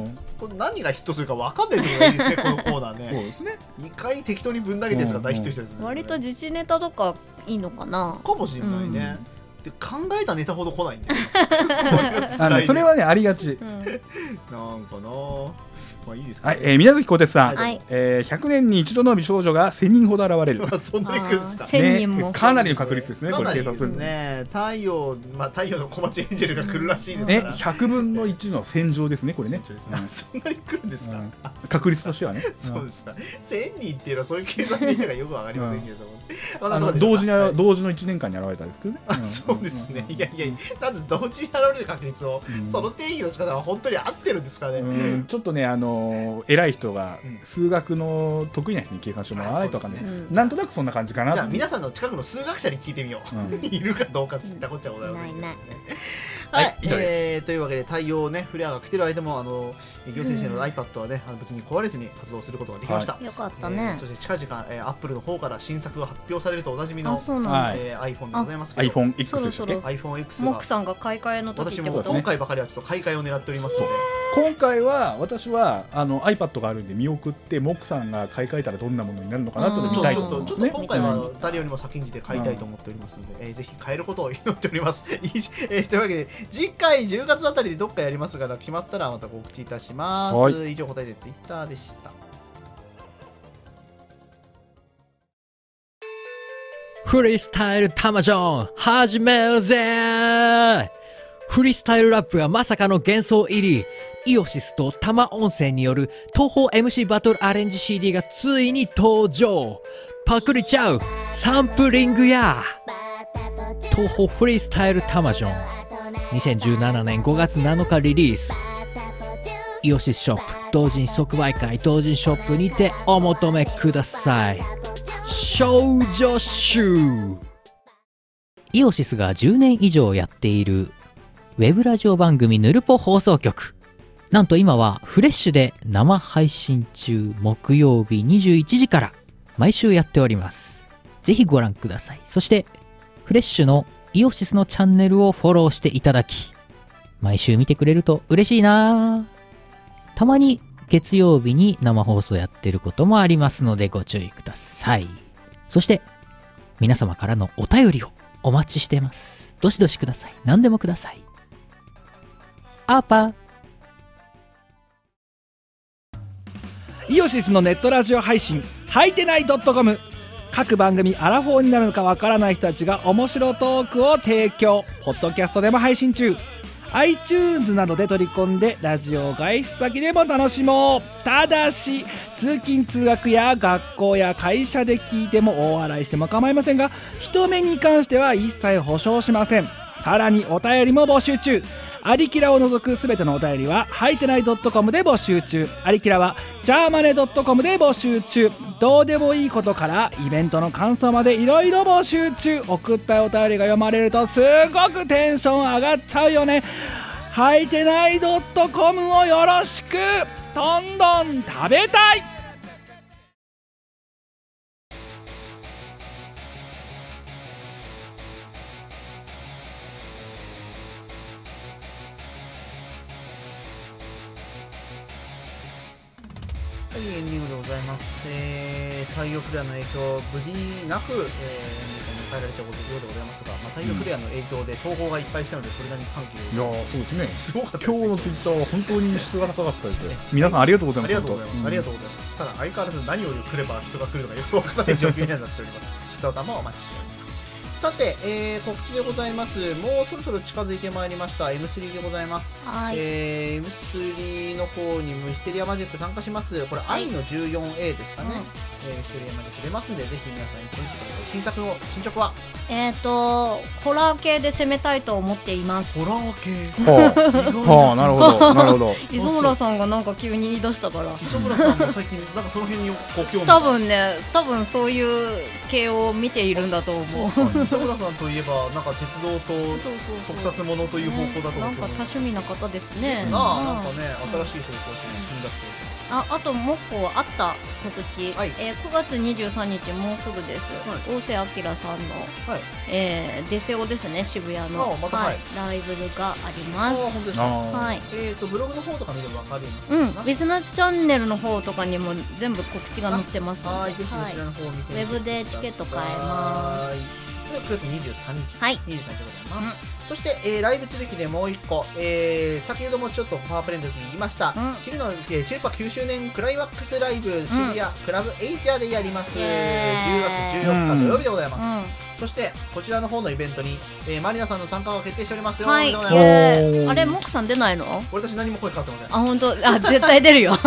これ何がヒットするか分かんないってことがいいですねこのコーナーね。 そうですね。 いかに適当にぶん投げたやつが大ヒットしたやつ、ね、 割と自治ネタとかいいのかなかもしれないね、うん、で考えたネタほど来ないんだよあのそれはねありがち、 うん、なんかなまあいいですか、 はい、えー、宮崎小鉄さん、 はい、 えー、ひゃくねんに一度の美少女がせんにんほど現れるそんなに来るんですか、 せんにんも、 ね、かなりの確率ですね、これ計算するね。太陽、まあ、太陽の小町エンジェルが来るらしいですから、 ね、ひゃくぶんのいちの戦場ですね、これね、 うん、そんなに来るんですか、うん、 確率としてはね。 そうですか、せんにんっていうのはそういう計算でいいのかよくわかりませんけれども、 うん、あの同時に、はい、同時のいちねんかんに現れたんですけどね、 あ、そうですね、いやいや、まず同時に現れる確率を、うん、その定義の仕方は本当に合ってるんですかね。 うん、ちょっとね、あの偉い人が数学の得意な人に計算してもらわないとかね、うん、なんとなくそんな感じかな。 じゃあ皆さんの近くの数学者に聞いてみよう、うん、いるかどうか知ったこっちゃございませんけどね。はい、はい、以上です、えー、というわけで太陽ねフレアが来てる間もあの行先生の iPad はね、うん、別に壊れずに活動することができました、 はい、よかったね、 えー、そして近々、えー、Apple の方から新作が発表されるとおなじみの、えー、iPhone でございますけど iPhone X ですね。 そろそろ iPhone X モックさんが買い替えの時ってこと。 私も今回ばかりはちょっと買い替えを狙っておりますので、 今回は私はあの iPad があるんで見送ってモックさんが買い替えたらどんなものになるのかなと見たいと思いますね。 ちょっと今回は誰よりも先んじて買いたいと思っておりますので、うん、えー、ぜひ買えることを祈っておりますえー、というわけで次回じゅうがつあたりでどっかやりますから決まったらまた告知いたします、はい、以上答えでツイッターでした。 フリースタイルタマジョン始めるぜ。フリースタイルラップがまさかの幻想入り、イオシスと多摩温泉による東宝 エムシー バトルアレンジ シーディー がついに登場。パクリちゃうサンプリングや。東宝フリースタイルタマジョンにせんじゅうななねんごがつなのかリリース。イオシスショップ同人即売会同人ショップにてお求めください。少女集。イオシスがじゅうねん以上やっているウェブラジオ番組ヌルポ放送局、なんと今はフレッシュで生配信中。木曜日にじゅういちじから毎週やっております。ぜひご覧ください。そしてフレッシュのイオシスのチャンネルをフォローしていただき、毎週見てくれると嬉しいな。たまに月曜日に生放送やってることもありますのでご注意ください。そして皆様からのお便りをお待ちしてます。どしどしください。何でもください。アーパー。 イオシスのネットラジオ配信はいてない .com、 各番組アラフォーになるのかわからない人たちが面白トークを提供。ポッドキャストでも配信中。 iTunes などで取り込んでラジオ外出先でも楽しもう。ただし通勤通学や学校や会社で聞いても大笑いしても構いませんが、人目に関しては一切保証しません。さらにお便りも募集中。アリキラを除くすべてのお便りははいてない .com で募集中。アリキラはジャーマネ .com で募集中。どうでもいいことからイベントの感想までいろいろ募集中。送ったお便りが読まれるとすごくテンション上がっちゃうよね。はいてない .com をよろしく。どんどん食べたい。 はい、エンディングでございます。えー、太陽フレアの影響無事なく、えー、迎えられたことようでございますが、まあ、太陽フレアの影響で東宝がいっぱい来たのでそれなりに歓喜を。 いやそうですね。 すごかったですね。 今日のツイッターは本当に質が高かったですね。皆さんありがとうございます。 ありがとうございます。ありがとうございます。ただ相変わらず何を来れば人が来るのかよくわからない状況になっております。そのたまお待ちしております。さて、えー、告知でございます。もうそろそろ近づいてまいりました エムスリー でございます。 はい、 えー、エムスリー の方にミステリアマジック参加します。これ、はい、愛の じゅうよんエー ですかね、うん、えー、ミステリアマジック出ますんで、ぜひ皆さん一緒に来てください。新作の進捗はえーとホラー系で攻めたいと思っています。 ホラー系はあ、なるほどなるほど。 磯村さんがなんか急に言い出したから。 磯村さんも最近なんかその辺にご興味多分ね、多分そういう系を見ているるんだと思う。 磯村さんといえばなんか鉄道と特撮ものという方向だと思うけど、 なんか多趣味な方ですね。 ですな、なんかね、新しい方向性に踏み出してああともう一個あった告知、 はいえー、くがつにじゅうさんにちもうすぐです、 はい、 大瀬明さんの、 はいえー、デセオですね、渋谷の、 またはい、ライブがあります。 あ本当ですか。 はい、 えーとブログの方とか見ればわかるような、うん、ビスナチャンネルの方とかにも全部告知が載ってますので、 はい、ぜひこちらの方を見てみてください。 ウェブでチケット買えます。 くがつにじゅうさんにち、 はい、 にじゅうさんにちでございます、うん、そして、えー、ライブ続きでもう一個、えー、先ほどもちょっとパワープレンの時に言いました、うん、チルの、えー、チルパきゅうしゅうねんクライマックスライブ渋谷、うん、クラブエイジアでやります、じゅうがつじゅうよっか土曜日でございます、うん、そしてこちらの方のイベントに、えー、マリナさんの参加が決定しておりますよ。 はい、えー、あれモクさん出ないの？ 俺たち何も声かかってません。 あ、本当？あ、絶対出るよ。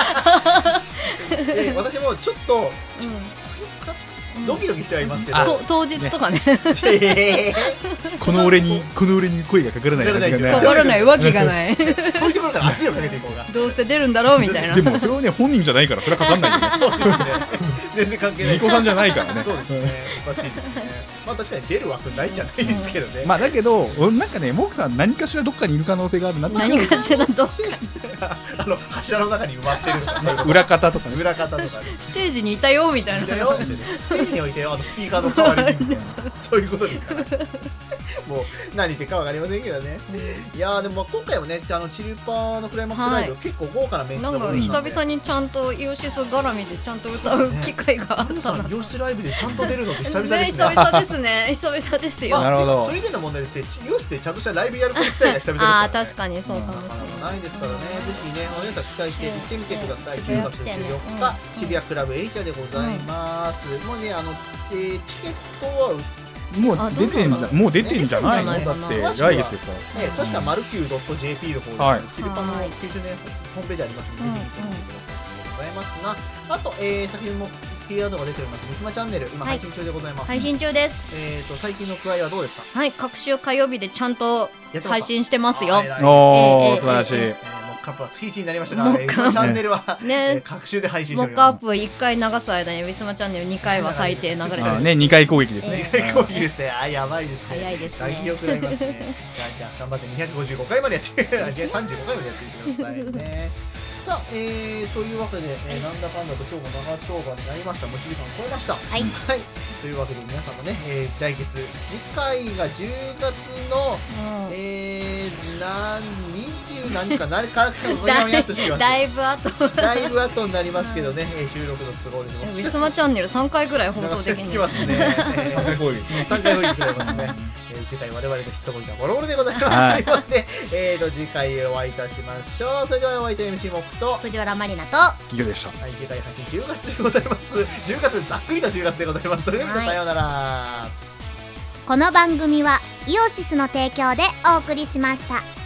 えー、私もちょっと、うんドキドキしちゃいますけど、 と当日とかねこの俺にこの俺に声がかからないわけがないかからないわけがないそういうところから圧力かけていこうがどうせ出るんだろうみたいな。 でもそれはね本人じゃないからそれはかかんないですそうですね全然関係ないニコさんじゃないからね。 そうですねおかしいですね。まあ確かに出る枠ないじゃないですけどね。 まあだけどなんかねモクさん何かしらどっかにいる可能性があるなって。 何かしらどっかあの柱の中に埋まってるとか裏方とかね裏方とかねステージにいたよみたいな。 いたよみたいなステージに置いてよあのスピーカーの代わりにみたいなそういうことですからもう何言ってるかわかりませんけどね、うん、いやーでも今回もねあのチルパーのクライマックスライブ、はい、結構豪華なメンツなんか久々にちゃんとイオシス絡みでちゃんと歌う機会があったな、 ね、イオシスライブでちゃんと出るのって久々ですね久々ですね久々ですよ、 まあ、なるほど。それでの問題ですねイオシスでちゃんとしたライブやること自体が久々ですから、ね、 ああ確かにそうかもしれない、 うん、ないですからねぜひね皆さん期待して行ってみてください。じゅうがつじゅうよっか、うん、渋谷クラブエイチャでございます、うん、もうねあの、えー、チケットはもう出てんじゃもう出てんじゃないの、ね、だって来月ですから、 ね、確かマルキュー .jp の方で、はい、チルパのきゅうじゅうねんホームページありますので、ぜひ見てみてください。ございますが、あと、えー、先ほども ピーアール が出ておりますミスマチャンネル今配信中でございます、 はい、配信中です。 えーと最近の具合はどうですか？ はい、各週火曜日でちゃんと配信してますよ。 おー、素晴らしい。 えーモックアップは月いちになりましたが、えー、チャンネルは、ねえー、各週で配信しております。 モックアップいっかい流す間にウィスマチャンネルにかいは最低流れてるね。にかい攻撃ですね。 にかい攻撃ですね。あ、やばいですね。 早いですね。 大よくなりますね。じゃあじゃあ頑張ってにひゃくごじゅうごかいまでやってさんじゅうごかいまでやっていってくださいね。さあ、えー、というわけで、えー、なんだかんだと今日も長丁場になりました。もうじゅうじかん超えました。はい、はい、というわけで皆さんもね、えー、来月次回がじゅうがつの、うん、えー、何にじゅう何か何からかだいぶ後だいぶ後になりますけどね、えー、収録の都合でウィスマチャンネルさんかいぐらい放送でききますね。さんかい攻撃さんかい攻撃くれますね。えー、次回我々のヒットポイントはボロボロでございます。はい、ということで、えーと次回お会いいたしましょう。それではお相手 エムシー モックと藤原マリナとギギョでした。 はい、次回配信じゅうがつでございます。じゅうがつざっくりとじゅうがつでございます。それではさようなら、はい、 この番組はイオシスの提供でお送りしました。